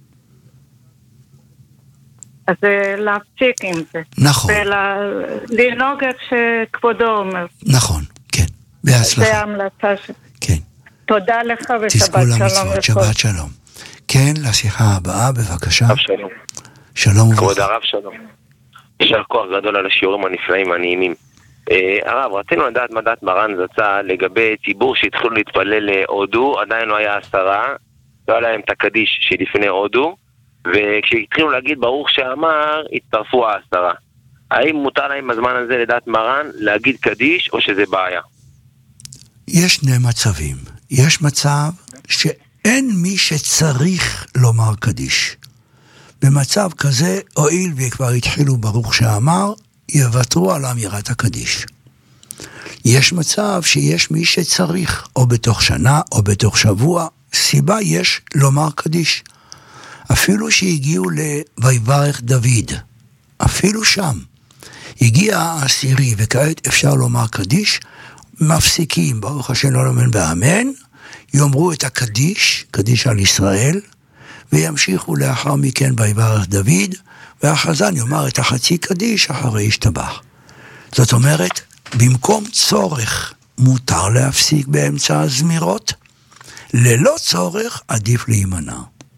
אז להפסיק עם זה. נכון. ולנהוג איך שכבודו אומר. נכון, כן. בהצלחה. זה ההמלצה ש... כן. תודה לך ושבת שלום. תזכו שלום. שבת שלום. כן, לשיחה הבאה, בבקשה. רב שלום. שלום וברכה. כבוד הרב שלום. יישר כוח גדול על השיעורים הנפלאים, הנעימים. הרב, רצינו לדעת מה דעת מרן זצ"ל לגבי ציבור שהתחילו להתפלל להודו, עדיין לא היה עשרה, לא היה להם את הקדיש שלפני הודו, וכשהתחילו להגיד ברוך שאמר, הצטרפו העשרה. האם מותר להם בזמן הזה לדעת מרן להגיד קדיש או שזה בעיה? יש שני מצבים. יש מצב שאין מי שצריך לומר קדיש. במצב כזה, הואיל וכבר התחילו ברוך שאמר, יוותרו על אמירת הקדיש. יש מצב שיש מי שצריך, או בתוך שנה, או בתוך שבוע, סיבה יש לומר קדיש. אפילו שהגיעו ל"ויברך דוד", אפילו שם, הגיע העשירי, וכעת אפשר לומר קדיש, מפסיקים, ברוך השם אמן ואמן, יאמרו את הקדיש, קדיש על ישראל, וימשיכו לאחר מכן ויברך דוד, והחזן יאמר את החצי קדיש אחרי ישתבח. זאת אומרת, במקום צורך מותר להפסיק באמצע הזמירות, ללא צורך עדיף להימנע.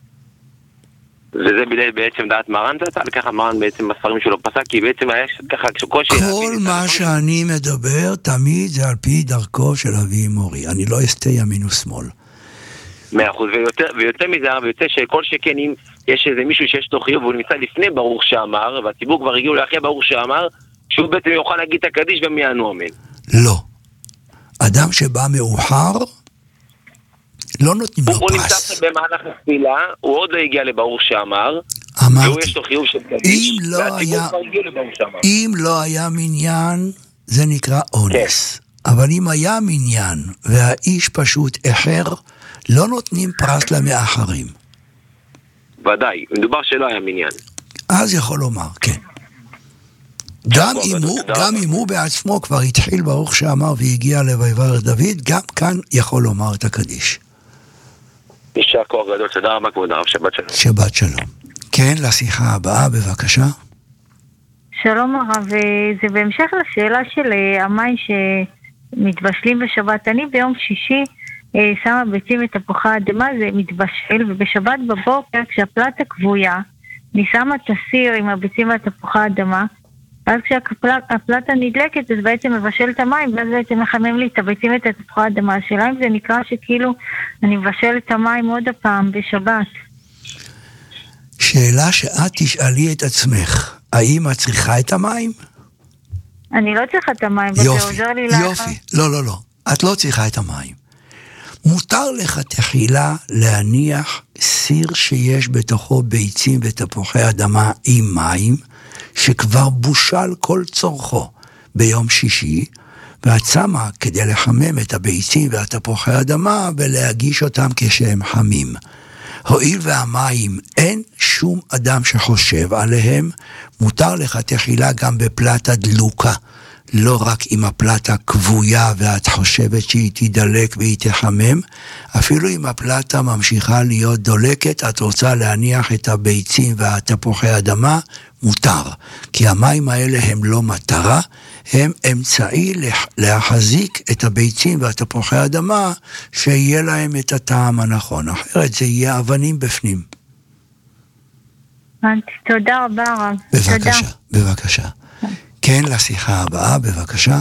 וזה בעצם דעת מרן זצ"ל, ככה מרן בעצם בספרים שלו פסק, כי בעצם היה ככה כשקושי... כל מה שאני מדבר תמיד זה על פי דרכו של אבי מורי, אני לא אסתה ימין ושמאל. מאה אחוז, ויותר, ויותר מזה, ויוצא שכל שכן אם יש איזה מישהו שיש לו חיוב והוא נמצא לפני ברוך שאמר, והציבור כבר הגיעו לאחרי ברוך שאמר, שהוא בעצם יוכל להגיד את הקדיש ומי יענו אמן. לא. אדם שבא מאוחר, לא נותנים לו פרס. הוא נמצא עכשיו במהלך התפילה, הוא עוד לא הגיע לברוך שאמר, והוא יש לו חיוב של קדיש, והציבור כבר הגיעו לברוך שאמר. אם לא היה מניין, זה נקרא אונס. אבל אם היה מניין, והאיש פשוט אחר, לא נותנים פרס למאחרים. ודאי, מדובר שלא היה מניין. אז יכול לומר, כן. גם אם הוא, גם אם הוא בעצמו כבר התחיל ברוך שאמר והגיע לויברך דוד, גם כאן יכול לומר את הקדיש. יישר כוח גדול, תודה רבה כבוד הרב, שבת שלום. שבת שלום. כן, לשיחה הבאה, בבקשה. שלום הרב, זה בהמשך לשאלה של המים שמתבשלים בשבת. אני ביום שישי שמה ביצים ותפוחי אדמה, זה מתבשל, ובשבת בבוקר, כשהפלטה כבויה, אני שמה את הסיר עם הביצים והתפוחי אדמה, ואז כשהפלטה נדלקת, אז בעצם מבשל את המים, ואז בעצם מחמם לי את הביצים ואת התפוחי אדמה. השאלה אם זה נקרא שכאילו אני מבשל את המים עוד הפעם בשבת. שאלה שאת תשאלי את עצמך, האם את צריכה את המים? אני לא צריכה את המים, וזה עוזר לי לאחר. יופי, לא, לא, לא. את לא צריכה את המים. מותר לך תחילה להניח סיר שיש בתוכו ביצים ותפוחי אדמה עם מים, שכבר בושל כל צורכו ביום שישי, ואת שמה כדי לחמם את הביצים והתפוחי אדמה ולהגיש אותם כשהם חמים. הואיל והמים אין שום אדם שחושב עליהם, מותר לך תחילה גם בפלטה דלוקה, לא רק עם הפלטה כבויה ואת חושבת שהיא תדלק והיא תחמם, אפילו אם הפלטה ממשיכה להיות דולקת, את רוצה להניח את הביצים והתפוחי אדמה, מותר. כי המים האלה הם לא מטרה, הם אמצעי להחזיק את הביצים והתפוחי אדמה, שיהיה להם את הטעם הנכון. אחרת זה יהיה אבנים בפנים. תודה רבה רב. בבקשה, בבקשה. כן, לשיחה הבאה, בבקשה.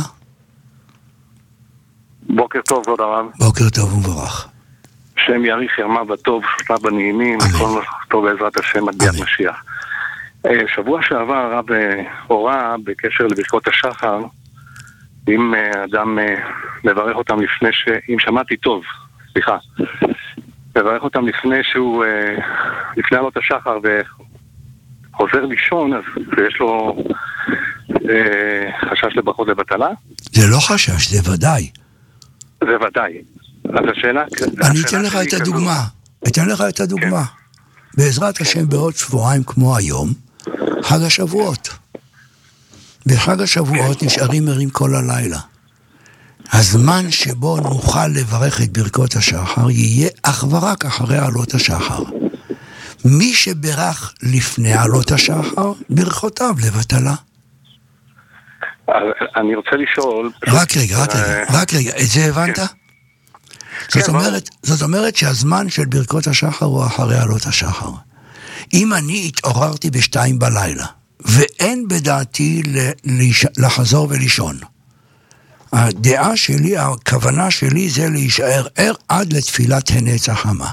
בוקר טוב, כבוד הרב. בוקר טוב ומבורך. שם יאריך ימה בטוב, שלמה בנעימים, כל טוב בעזרת השם עד ביאת משיח. שבוע שעבר הרב הורה בקשר לברכות השחר, אם אדם מברך אותם לפני ש... אם שמעתי טוב, סליחה, מברך אותם לפני שהוא, לפני עלות השחר וחוזר לישון, אז יש לו חשש לברכות לבטלה? זה לא חשש, זה ודאי. זה ודאי. אז השאלה... אני אתן לך את הדוגמה. אתן לך את הדוגמה. בעזרת השם בעוד שבועיים כמו היום, חג השבועות. בחג השבועות נשארים ערים כל הלילה. הזמן שבו נוכל לברך את ברכות השחר יהיה אך ורק אחרי עלות השחר. מי שברך לפני עלות השחר, ברכותיו לבטלה. אני רוצה לשאול... רק רגע, רק רגע, רק רגע, את זה הבנת? זאת אומרת, זאת אומרת שהזמן של ברכות השחר הוא אחרי עלות השחר. אם אני התעוררתי בשתיים בלילה, ואין בדעתי לחזור ולישון, הדעה שלי, הכוונה שלי זה להישאר ער עד לתפילת הנץ החמה.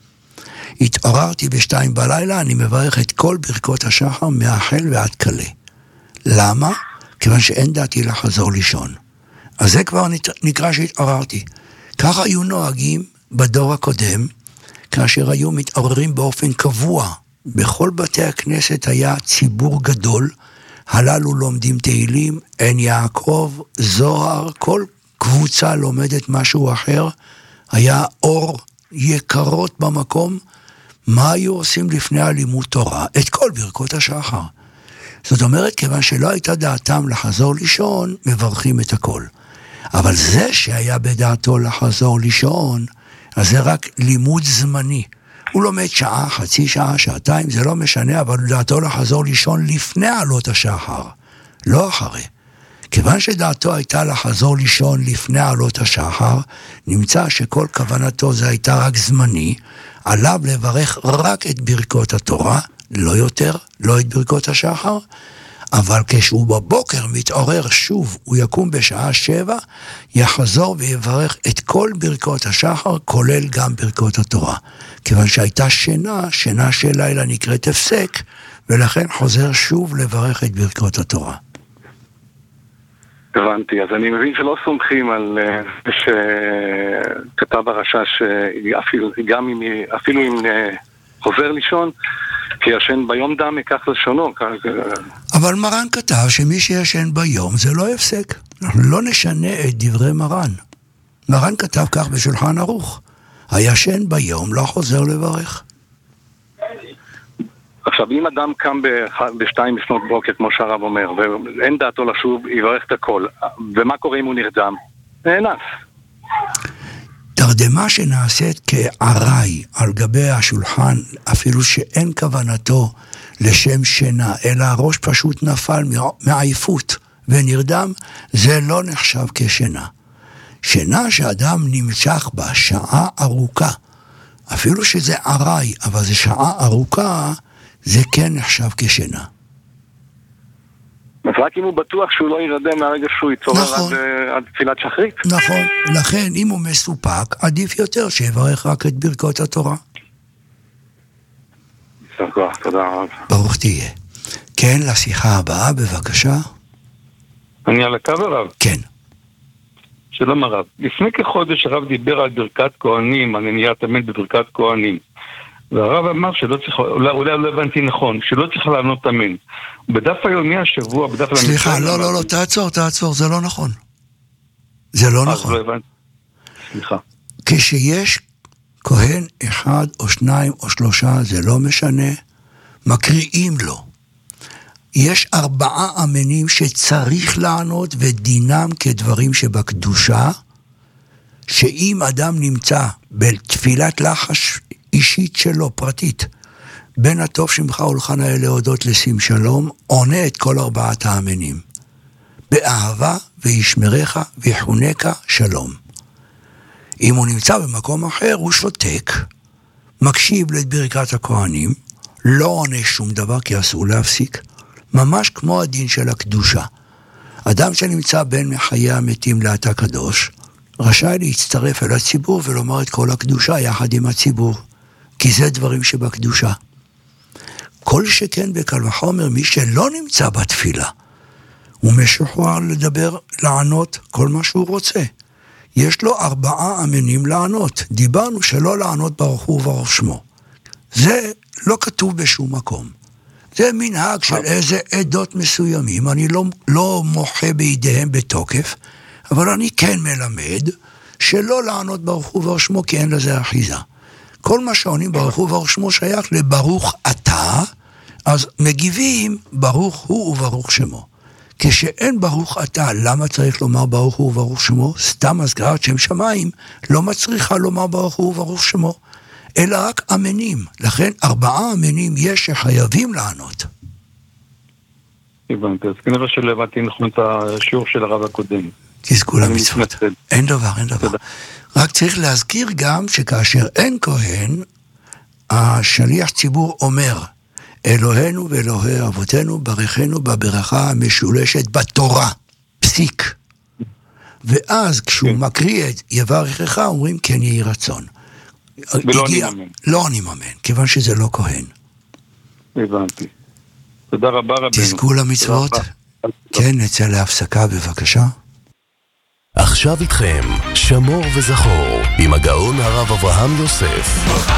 התעוררתי בשתיים בלילה, אני מברך את כל ברכות השחר מהחל ועד כלה. למה? כיוון שאין דעתי לחזור לישון. אז זה כבר נקרא שהתעוררתי. ככה היו נוהגים בדור הקודם, כאשר היו מתעוררים באופן קבוע. בכל בתי הכנסת היה ציבור גדול, הללו לומדים תהילים, עין יעקב, זוהר, כל קבוצה לומדת משהו אחר, היה אור יקרות במקום. מה היו עושים לפני הלימוד תורה? את כל ברכות השחר. זאת אומרת, כיוון שלא הייתה דעתם לחזור לישון, מברכים את הכל. אבל זה שהיה בדעתו לחזור לישון, אז זה רק לימוד זמני. הוא לומד שעה, חצי שעה, שעתיים, זה לא משנה, אבל דעתו לחזור לישון לפני עלות השחר, לא אחרי. כיוון שדעתו הייתה לחזור לישון לפני עלות השחר, נמצא שכל כוונתו זה הייתה רק זמני, עליו לברך רק את ברכות התורה, לא יותר, לא את ברכות השחר, אבל כשהוא בבוקר מתעורר שוב, הוא יקום בשעה שבע, יחזור ויברך את כל ברכות השחר, כולל גם ברכות התורה. כיוון שהייתה שינה, שינה של לילה נקראת הפסק, ולכן חוזר שוב לברך את ברכות התורה. הבנתי, אז אני מבין שלא סומכים על זה שכתב הרשע שגם אם, אפילו אם חוזר לישון, כי ישן ביום דם ייקח לשונו. אבל מרן כתב שמי שישן ביום זה לא הפסק. אנחנו לא נשנה את דברי מרן. מרן כתב כך בשולחן ערוך. הישן ביום לא חוזר לברך. עכשיו, אם אדם קם בשתיים לפנות בוקר, כמו שהרב אומר, ואין דעתו לשוב, יברך את הכל. ומה קורה אם הוא נרדם? נאנס. תרדמה שנעשית כערי על גבי השולחן, אפילו שאין כוונתו לשם שינה, אלא הראש פשוט נפל מעייפות ונרדם, זה לא נחשב כשינה. שינה שאדם נמשך בה שעה ארוכה, אפילו שזה ערי, אבל זה שעה ארוכה, זה כן נחשב כשינה. אז רק אם הוא בטוח שהוא לא ירדם מהרגע שהוא יצורר נכון. עד, עד תפילת שחרית. נכון, לכן אם הוא מסופק, עדיף יותר שיברך רק את ברכות התורה. יישר כוח, תודה רב. ברוך תהיה. כן, לשיחה הבאה, בבקשה. אני על הקו הרב? כן. שלום הרב. לפני כחודש הרב דיבר על ברכת כהנים, על נהיית אמן בברכת כהנים. והרב אמר שלא צריך, אולי, אולי לא הבנתי נכון, שלא צריך לענות אמן. בדף היומי השבוע, בדף... סליחה, לא, לא, לא, תעצור, תעצור, זה לא נכון. זה לא נכון. לא הבנתי. סליחה. כשיש כהן אחד או שניים או שלושה, זה לא משנה, מקריאים לו. יש ארבעה אמנים שצריך לענות ודינם כדברים שבקדושה, שאם אדם נמצא בתפילת לחש אישית שלו, פרטית, בין הטוב שמך ולחנה להודות לשים שלום, עונה את כל ארבעת האמנים. באהבה וישמרך ויחונקה שלום. אם הוא נמצא במקום אחר, הוא שותק, מקשיב לברכת הכהנים, לא עונה שום דבר כי אסור להפסיק, ממש כמו הדין של הקדושה. אדם שנמצא בין מחיי המתים לעתה קדוש, רשאי להצטרף אל הציבור ולומר את כל הקדושה יחד עם הציבור, כי זה דברים שבקדושה. כל שכן בקל וחומר, מי שלא נמצא בתפילה, הוא משוחרר לדבר, לענות כל מה שהוא רוצה. יש לו ארבעה אמנים לענות. דיברנו שלא לענות ברוך הוא וברוך שמו. זה לא כתוב בשום מקום. זה מנהג של איזה עדות מסוימים. אני לא, לא מוחה בידיהם בתוקף, אבל אני כן מלמד שלא לענות ברוך הוא וברוך שמו, כי אין לזה אחיזה. כל מה שעונים ברוך הוא וברוך שמו שייך לברוך אתה, אז מגיבים ברוך הוא וברוך שמו. כשאין ברוך אתה, למה צריך לומר ברוך הוא וברוך שמו? סתם הזכרת שם שמיים לא מצריכה לומר ברוך הוא וברוך שמו, אלא רק אמנים. לכן ארבעה אמנים יש שחייבים לענות. הבנתי, אז כנראה שלא הבנתי נכון את השיעור של הרב הקודם. תזכו למצוות. אין דבר, אין דבר. רק צריך להזכיר גם שכאשר אין כהן, השליח ציבור אומר, אלוהינו ואלוהי אבותינו ברכנו בברכה המשולשת בתורה, פסיק. ואז כשהוא מקריא את יברכך, אומרים כן יהי רצון. ולא אני מאמן. לא אני מאמן, כיוון שזה לא כהן. הבנתי. תודה רבה רבינו. תזכו למצוות. כן, נצא להפסקה בבקשה. עכשיו איתכם, שמור וזכור, עם הגאון הרב אברהם יוסף.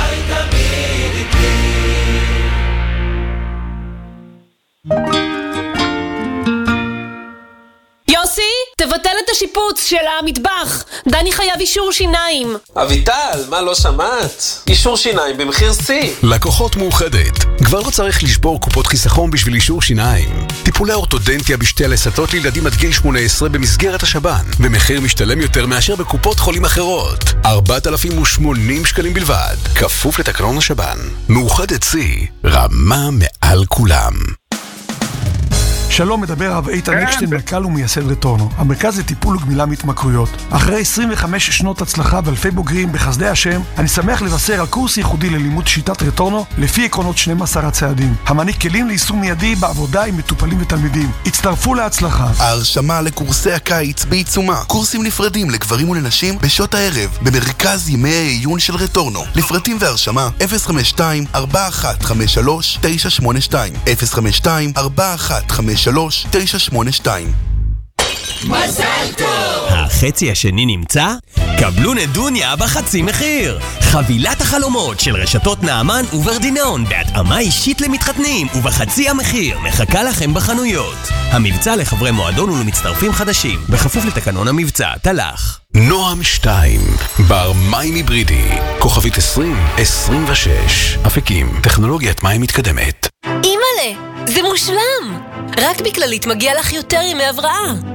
יוסי, תבטל את השיפוץ של המטבח. דני חייב אישור שיניים. אביטל, מה לא שמעת? אישור שיניים במחיר C. לקוחות מאוחדת. כבר לא צריך לשבור קופות חיסכון בשביל אישור שיניים. טיפולי אורתודנטיה בשתי הלסתות לילדים עד גיל שמונה עשרה במסגרת השב"ן, במחיר משתלם יותר מאשר בקופות חולים אחרות. ארבעת אלפים ושמונים שקלים בלבד, כפוף לתקנון השב"ן. מאוחדת C, רמה מעל כולם. שלום, מדבר הרב איתן אקשטיין, מנכ"ל ומייסד רטורנו. המרכז לטיפול וגמילה מהתמכרויות. אחרי עשרים וחמש שנות הצלחה ואלפי בוגרים בחסדי השם, אני שמח לבשר על קורס ייחודי ללימוד שיטת רטורנו לפי עקרונות שנים עשר הצעדים, המעניק כלים ליישום מיידי בעבודה עם מטופלים ותלמידים. הצטרפו להצלחה. ההרשמה לקורסי הקיץ בעיצומה. קורסים נפרדים לגברים ולנשים בשעות הערב במרכז ימי העיון של רטורנו. לפרטים והרשמה אפס חמש שתיים ארבע אחת חמש שלוש תשע שמונה שתיים אפס חמש שתיים ארבע אחת חמש שלוש תשע שמונה שתיים. מזל טוב! החצי השני נמצא? קבלו נדוניה בחצי מחיר. חבילת החלומות של רשתות נעמן וברדינון בהתאמה אישית למתחתנים ובחצי המחיר מחכה לכם בחנויות. המבצע לחברי מועדון ולמצטרפים חדשים בכפוף לתקנון המבצע. תלך. נועם שתיים, בר מים היברידי, כוכבית עשרים עשרים ושש, אפיקים, טכנולוגיית מים מתקדמת. אימאלה, זה מושלם! רק בכללית מגיע לך יותר ימי הבראה.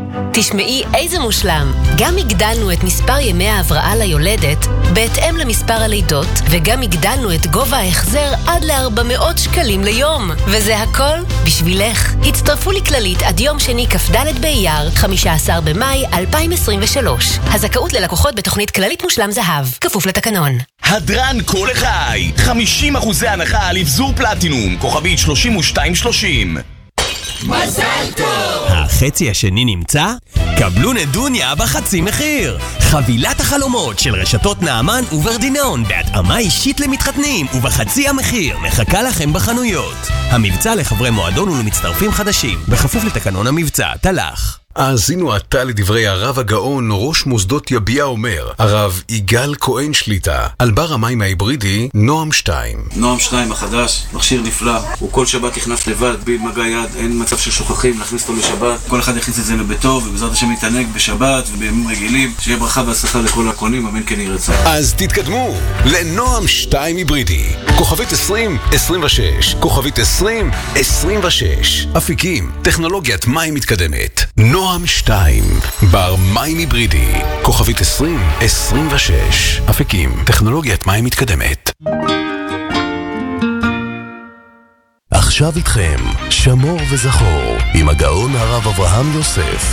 תשמעי איזה מושלם. גם הגדלנו את מספר ימי ההבראה ליולדת בהתאם למספר הלידות, וגם הגדלנו את גובה ההחזר עד ל-ארבע מאות שקלים ליום. וזה הכל בשבילך. הצטרפו לכללית עד יום שני כ"ד באייר, חמישה עשר במאי אלפיים עשרים ושלוש. הזכאות ללקוחות בתוכנית כללית מושלם זהב, כפוף לתקנון. הדרן כל החי, חמישים אחוזי הנחה על אבזור פלטינום, כוכבית שלושים ושתיים שלושים. מזל טוב! החצי השני נמצא? קבלו נדוניה בחצי מחיר! חבילת החלומות של רשתות נעמן וורדינון בהתאמה אישית למתחתנים ובחצי המחיר מחכה לכם בחנויות. המבצע לחברי מועדון ולמצטרפים חדשים, בכפוף לתקנון המבצע, תלך. האזינו עתה לדברי הרב הגאון ראש מוסדות יביע אומר, הרב יגאל כהן שליטה, על בר המים ההיברידי נועם שתיים. נועם שתיים החדש, מכשיר נפלא, הוא כל שבת נכנס לבד, בלי מגע יד, אין מצב של שוכחים, להכניס אותו לשבת, כל אחד יכניס את זה לביתו, ובעזרת השם יתענג בשבת ובימים רגילים, שיהיה ברכה והצלחה לכל הקונים, אמן כן יהי רצון. אז תתקדמו לנועם שתיים היברידי, כוכבית עשרים עשרים ושש, כוכבית עשרים עשרים ושש, אפיקים, טכנולוגיית מים מתקדמת. נועם שתיים, בר מים היברידי, כוכבית עשרים עשרים ושש, אפיקים, טכנולוגיית מים מתקדמת. עכשיו איתכם, שמור וזכור, עם הגאון הרב אברהם יוסף.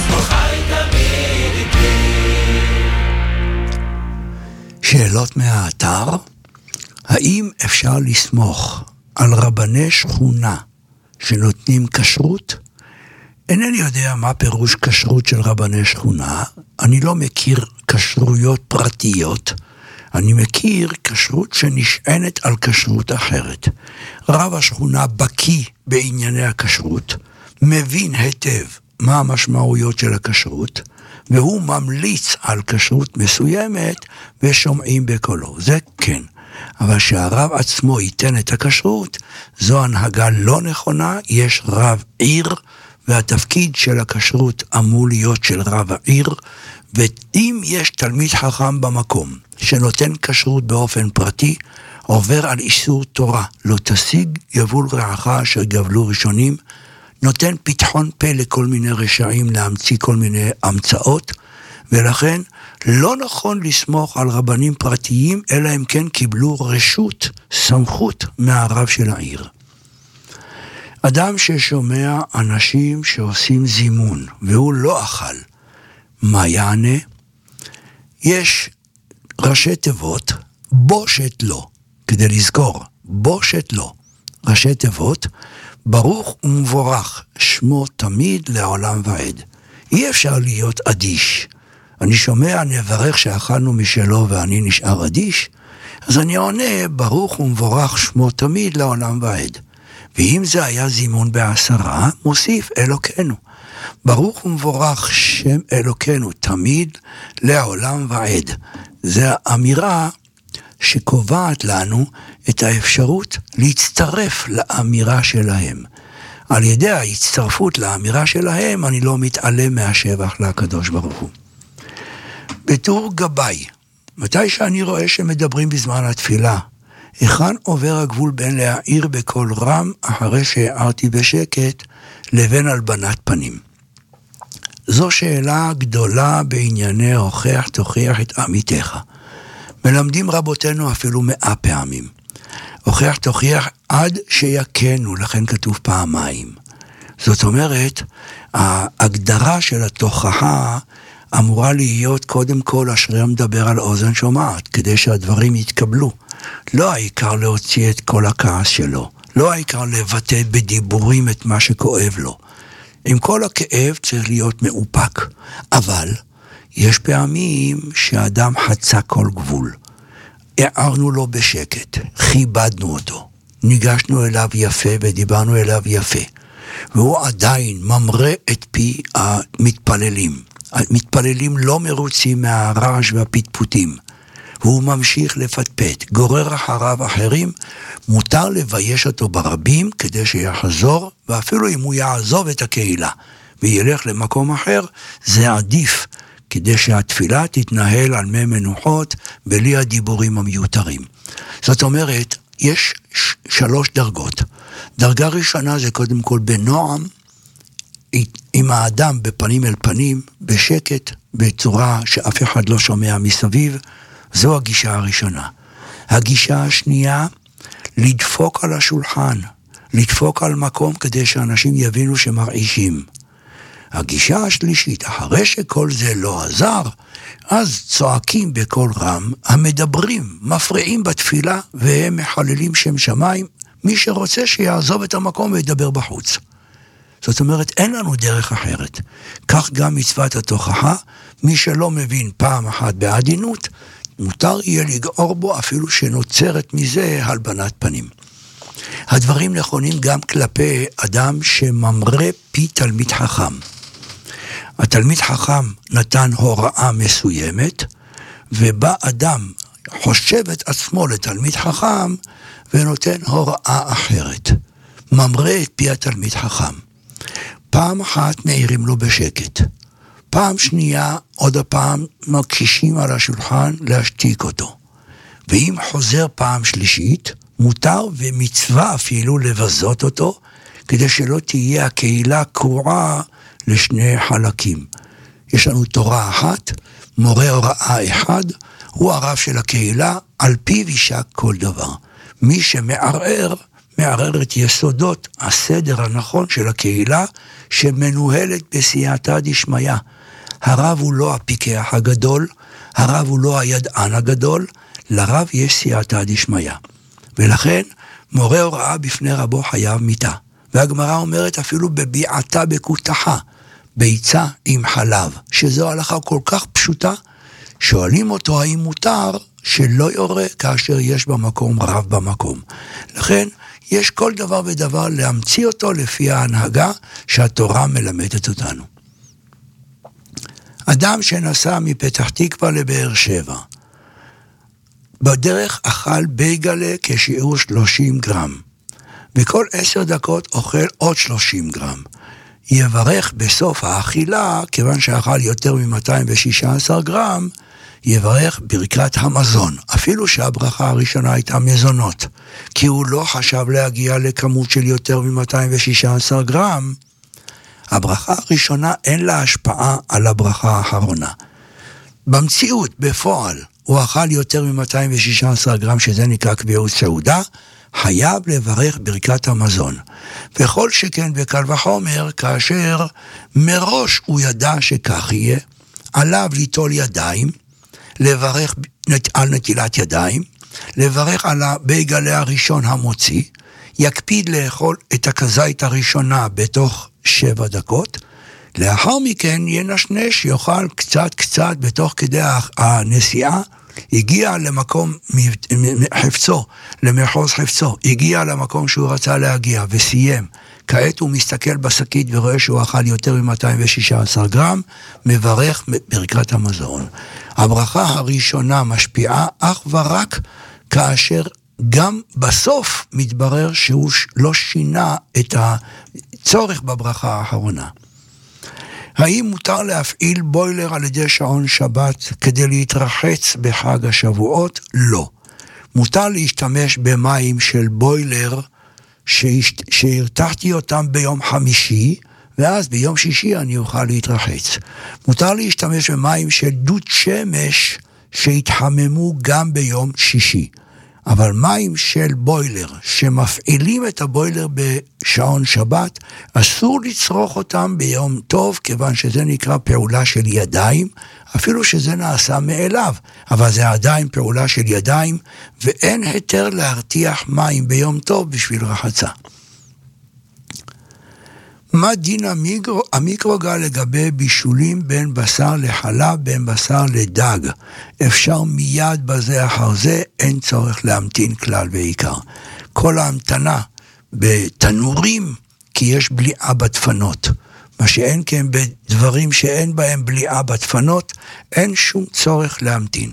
שאלות מהאתר: האם אפשר לסמוך על רבני שכונה שנותנים כשרות? אינני יודע מה פירוש כשרות של רבני שכונה, אני לא מכיר כשרויות פרטיות, אני מכיר כשרות שנשענת על כשרות אחרת. רב השכונה בקיא בענייני הכשרות, מבין היטב מה המשמעויות של הכשרות, והוא ממליץ על כשרות מסוימת ושומעים בקולו, זה כן. אבל שהרב עצמו ייתן את הכשרות, זו הנהגה לא נכונה, יש רב עיר, והתפקיד של הכשרות אמור להיות של רב העיר, ואם יש תלמיד חכם במקום שנותן כשרות באופן פרטי, עובר על איסור תורה, לא תשיג יבול רעך אשר גבלו ראשונים, נותן פתחון פה לכל מיני רשעים להמציא כל מיני המצאות, ולכן לא נכון לסמוך על רבנים פרטיים, אלא אם כן קיבלו רשות, סמכות מהרב של העיר. אדם ששומע אנשים שעושים זימון, והוא לא אכל, מה יענה? יש ראשי תיבות, בושת לו, כדי לזכור, בושת לו, ראשי תיבות, ברוך ומבורך, שמו תמיד לעולם ועד. אי אפשר להיות אדיש. אני שומע, נברך שאכלנו משלו ואני נשאר אדיש, אז אני עונה, ברוך ומבורך, שמו תמיד לעולם ועד. ואם זה היה זימון בעשרה, מוסיף אלוקנו. ברוך ומבורך שם אלוקנו תמיד לעולם ועד. זו האמירה שקובעת לנו את האפשרות להצטרף לאמירה שלהם. על ידי ההצטרפות לאמירה שלהם, אני לא מתעלם מהשבח לקדוש ברוך הוא. בתור גבאי, מתי שאני רואה שמדברים בזמן התפילה, היכן עובר הגבול בין להעיר בקול רם אחרי שהערתי בשקט לבין הלבנת פנים? זו שאלה גדולה בענייני הוכח תוכיח את עמיתך. מלמדים רבותינו אפילו מאה פעמים. הוכח תוכיח עד שיקנו, לכן כתוב פעמיים. זאת אומרת, ההגדרה של התוכחה אמורה להיות קודם כל אשרי המדבר על אוזן שומעת, כדי שהדברים יתקבלו. לא העיקר להוציא את כל הכעס שלו, לא העיקר לבטא בדיבורים את מה שכואב לו. עם כל הכאב צריך להיות מאופק, אבל יש פעמים שאדם חצה כל גבול. הערנו לו בשקט, כיבדנו אותו, ניגשנו אליו יפה ודיברנו אליו יפה, והוא עדיין ממרא את פי המתפללים. המתפללים לא מרוצים מהרעש והפטפוטים, והוא ממשיך לפטפט, גורר אחריו אחרים, מותר לבייש אותו ברבים כדי שיחזור, ואפילו אם הוא יעזוב את הקהילה וילך למקום אחר, זה עדיף, כדי שהתפילה תתנהל על מי מנוחות, בלי הדיבורים המיותרים. זאת אומרת, יש שלוש דרגות. דרגה ראשונה זה קודם כל בנועם, עם האדם בפנים אל פנים, בשקט, בצורה שאף אחד לא שומע מסביב, זו הגישה הראשונה. הגישה השנייה, לדפוק על השולחן, לדפוק על מקום כדי שאנשים יבינו שמרעישים. הגישה השלישית, אחרי שכל זה לא עזר, אז צועקים בקול רם, המדברים, מפריעים בתפילה, והם מחללים שם שמיים, מי שרוצה שיעזוב את המקום וידבר בחוץ. זאת אומרת, אין לנו דרך אחרת. כך גם מצוות התוכחה, מי שלא מבין פעם אחת בעדינות, מותר יהיה לגעור בו אפילו שנוצרת מזה הלבנת פנים. הדברים נכונים גם כלפי אדם שממרה פי תלמיד חכם. התלמיד חכם נתן הוראה מסוימת, ובא אדם חושב את עצמו לתלמיד חכם, ונותן הוראה אחרת. ממרה את פי התלמיד חכם. פעם אחת מעירים לו בשקט. פעם שנייה, עוד הפעם, מקשישים על השולחן להשתיק אותו. ואם חוזר פעם שלישית, מותר ומצווה אפילו לבזות אותו, כדי שלא תהיה הקהילה קרועה לשני חלקים. יש לנו תורה אחת, מורה הוראה אחד, הוא הרב של הקהילה, על פיו יישק כל דבר. מי שמערער, מערער את יסודות הסדר הנכון של הקהילה, שמנוהלת בסייעתא דשמיא. הרב הוא לא הפיקח הגדול, הרב הוא לא הידען הגדול, לרב יש סייעתא דשמיא. ולכן מורה הוראה בפני רבו חייב מיתה. והגמרא אומרת אפילו בביעתה בקותחה, ביצה עם חלב, שזו הלכה כל כך פשוטה, שואלים אותו האם מותר שלא יורה כאשר יש במקום רב במקום. לכן יש כל דבר ודבר להמציא אותו לפי ההנהגה שהתורה מלמדת אותנו. אדם שנסע מפתח תקווה לבאר שבע, בדרך אכל בייגלה כשיעור שלושים גרם, וכל עשר דקות אוכל עוד שלושים גרם. יברך בסוף האכילה, כיוון שאכל יותר מ-מאתיים ושישה עשר גרם, יברך ברכת המזון, אפילו שהברכה הראשונה הייתה מזונות, כי הוא לא חשב להגיע לכמות של יותר מ-מאתיים ושישה עשר גרם. הברכה הראשונה אין לה השפעה על הברכה האחרונה. במציאות, בפועל, הוא אכל יותר מ-מאתיים ושישה עשר גרם, שזה נקרא קביעות סעודה, חייב לברך ברכת המזון. וכל שכן בקל וחומר, כאשר מראש הוא ידע שכך יהיה, עליו ליטול ידיים, לברך על נטילת ידיים, לברך על הבייגלה הראשון המוציא, יקפיד לאכול את הכזית הראשונה בתוך שבע דקות, לאחר מכן ינשנש, יאכל קצת קצת בתוך כדי הנסיעה, הגיע למקום חפצו, למחוז חפצו, הגיע למקום שהוא רצה להגיע וסיים. כעת הוא מסתכל בשקית ורואה שהוא אכל יותר מ-מאתיים ושישה עשר גרם, מברך ברכת המזון. הברכה הראשונה משפיעה אך ורק כאשר גם בסוף מתברר שהוא לא שינה את הצורך בברכה האחרונה. האם מותר להפעיל בוילר על ידי שעון שבת כדי להתרחץ בחג השבועות? לא. מותר להשתמש במים של בוילר שהרתחתי אותם ביום חמישי, ואז ביום שישי אני אוכל להתרחץ. מותר להשתמש במים של דוד שמש שהתחממו גם ביום שישי. אבל מים של בוילר שמפעילים את הבוילר בשעון שבת, אסור לצרוך אותם ביום טוב, כיוון שזה נקרא פעולה של ידיים, אפילו שזה נעשה מאליו, אבל זה עדיין פעולה של ידיים, ואין היתר להרתיח מים ביום טוב בשביל רחצה. מה דין המיקרו, המיקרוגל לגבי בישולים בין בשר לחלב, בין בשר לדג? אפשר מיד בזה אחר זה, אין צורך להמתין כלל ועיקר. כל ההמתנה בתנורים, כי יש בליעה בדפנות. מה שאין כן בדברים שאין בהם בליעה בדפנות, אין שום צורך להמתין.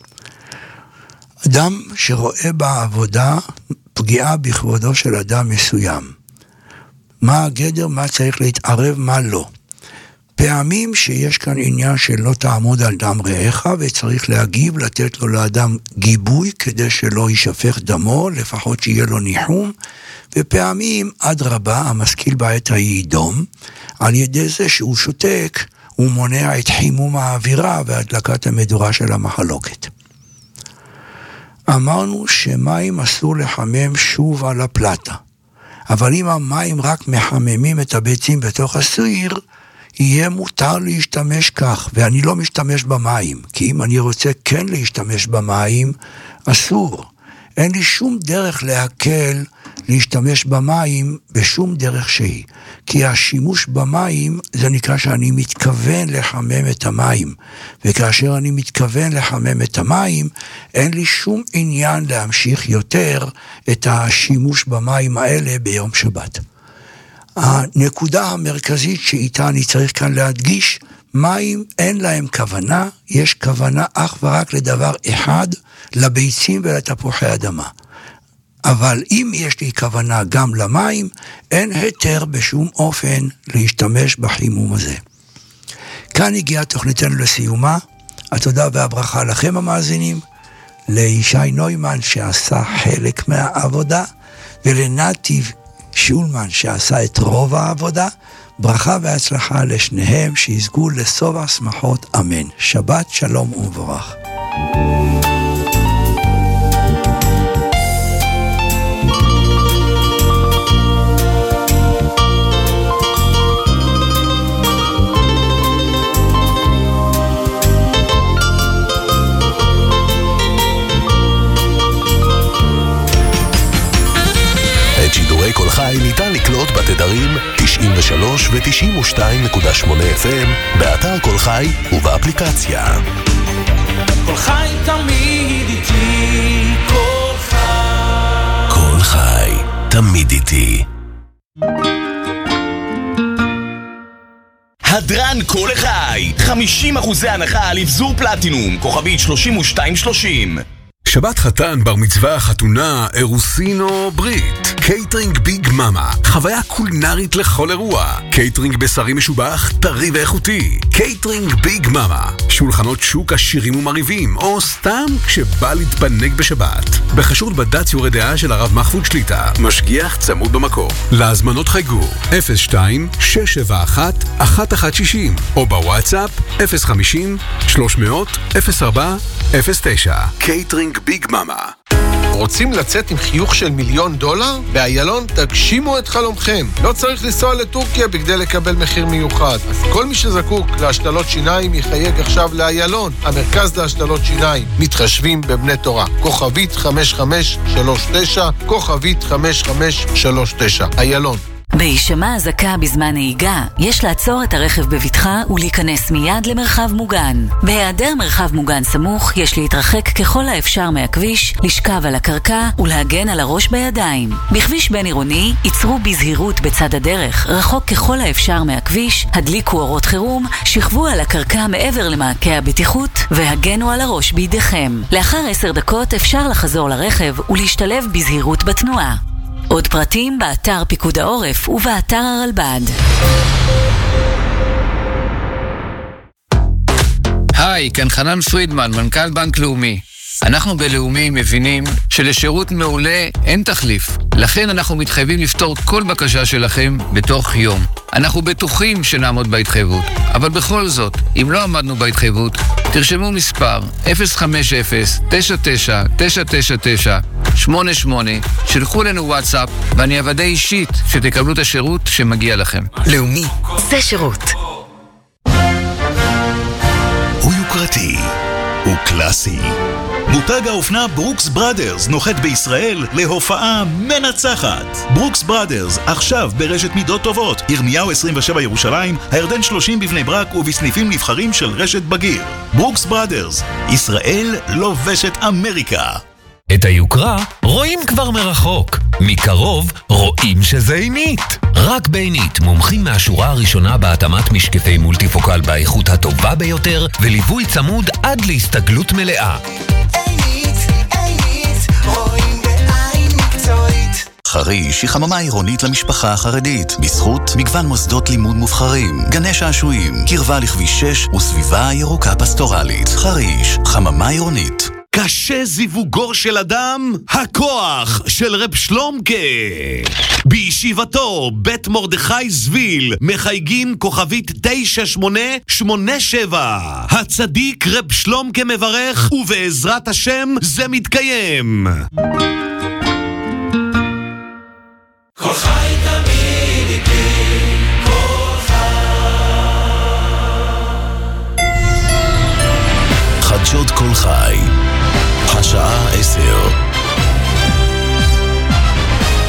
אדם שרואה בעבודה פגיעה בכבודו של אדם מסוים, מה הגדר, מה צריך להתערב, מה לא. פעמים שיש כאן עניין של לא תעמוד על דם רעך, וצריך להגיב, לתת לו לאדם גיבוי, כדי שלא יישפך דמו, לפחות שיהיה לו ניחום, ופעמים עד רבה, המשכיל בעת ההיא דום, על ידי זה שהוא שותק, הוא מונע את חימום האווירה, והדלקת המדורה של המחלוקת. אמרנו שמים אסור לחמם שוב על הפלטה, אבל אם המים רק מחממים את הביצים בתוך הסיר, יהיה מותר להשתמש כך, ואני לא משתמש במים, כי אם אני רוצה כן להשתמש במים, אסור. אין לי שום דרך להקל להשתמש במים בשום דרך שהיא, כי השימוש במים זה נקרא שאני מתכוון לחמם את המים, וכאשר אני מתכוון לחמם את המים, אין לי שום עניין להמשיך יותר את השימוש במים האלה ביום שבת. הנקודה המרכזית שאיתה אני צריך כאן להדגיש, מים אין להם כוונה, יש כוונה אך ורק לדבר אחד, לביצים ולתפוחי אדמה. אבל אם יש לי כוונה גם למים, אין היתר בשום אופן להשתמש בחימום הזה. כאן הגיעה תוכניתנו לסיומה, התודה והברכה לכם המאזינים, לישי נוימן שעשה חלק מהעבודה, ולנתיב שולמן שעשה את רוב העבודה, ברכה והצלחה לשניהם שיזכו לסוף שמחות, אמן. שבת שלום ומבורך. את שידורי כל חי ניתן לקלוט בתדרים תשעים ושלוש ו-תשעים ושתיים נקודה שמונה אף אם, באתר כל חי ובאפליקציה. כל חי תמיד איתי, כל חי. כל חי תמיד איתי. הדרן כל חי, חמישים אחוזי הנחה על אבזור פלטינום, כוכבית שלושים ושתיים שלושים. שבת חתן, בר מצווה, חתונה, אירוסין או ברית. קייטרינג ביג מאמה, חוויה קולינרית לכל אירוע. קייטרינג בשרי משובח, טרי ואיכותי. קייטרינג ביג מאמה, שולחנות שוק עשירים ומריבים, או סתם כשבא להתפנק בשבת. בחשרות בדת יורד דעה של הרב מחפוד שליטה, משגיח צמוד במקום. להזמנות חייגו אפס שתיים שש שבע אחת אחת אחת שש אפס או בוואטסאפ אפס חמישים שלוש מאות אפס ארבע אפס תשע. קייטרינג ביג מאמה. רוצים לצאת עם חיוך של מיליון דולר? באיילון תגשימו את חלומכם. לא צריך לנסוע לטורקיה בכדי לקבל מחיר מיוחד. אז כל מי שזקוק להשתלות שיניים יחייג עכשיו לאיילון, המרכז להשתלות שיניים. מתחשבים בבני תורה. כוכבית חמש חמש שלוש תשע, כוכבית חמש חמש שלוש תשע. איילון. בהישמע אזעקה בזמן נהיגה, יש לעצור את הרכב בבטחה ולהיכנס מיד למרחב מוגן. בהיעדר מרחב מוגן סמוך, יש להתרחק ככל האפשר מהכביש, לשכב על הקרקע ולהגן על הראש בידיים. בכביש בין עירוני, ייצרו בזהירות בצד הדרך, רחוק ככל האפשר מהכביש, הדליקו אורות חירום, שכבו על הקרקע מעבר למעקה הבטיחות והגנו על הראש בידיכם. לאחר עשר דקות אפשר לחזור לרכב ולהשתלב בזהירות בתנועה. עוד פרטים באתר פיקוד העורף ובאתר הרלב"ד. היי, כאן חנן פרידמן, מנכ"ל בנק לאומי. אנחנו בלאומי מבינים שלשירות מעולה אין תחליף. לכן אנחנו מתחייבים לפתור כל בקשה שלכם בתוך יום. אנחנו בטוחים שנעמוד בהתחייבות, אבל בכל זאת, אם לא עמדנו בהתחייבות, תרשמו מספר אפס חמש אפס תשע תשע תשע תשע תשע שמונה שמונה, שלחו לנו וואטסאפ ואני אוודא אישית שתקבלו את השירות שמגיע לכם. לאומי, זה שירות. הוא יוקרתי, הוא קלאסי. מותג האופנה ברוקס בראדרס נוחת בישראל להופעה מנצחת. ברוקס בראדרס עכשיו ברשת מידות טובות, ירמיהו עשרים ושבע ירושלים, הירדן שלושים בבני ברק ובסניפים נבחרים של רשת בגיר. ברוקס בראדרס, ישראל לובשת אמריקה. את היוקרה רואים כבר מרחוק, מקרוב רואים שזה עינית. רק בעינית, מומחים מהשורה הראשונה בהתאמת משקפי מולטיפוקל באיכות הטובה ביותר וליווי צמוד עד להסתגלות מלאה. עינית, עינית, רואים בעין מקצועית. חרד חריש היא חממה עירונית למשפחה החרדית, בזכות מגוון מוסדות לימוד מובחרים, גני שעשועים, קרבה לכביש שש וסביבה ירוקה פסטורלית. חריש, חממה עירונית. קשה זיווגו של אדם, הכוח של רב שלומקה. בישיבתו בית מרדכי זוויל מחייגים כוכבית תשע שמונה שמונה שבע. הצדיק רב שלומקה מברך, ובעזרת השם זה מתקיים.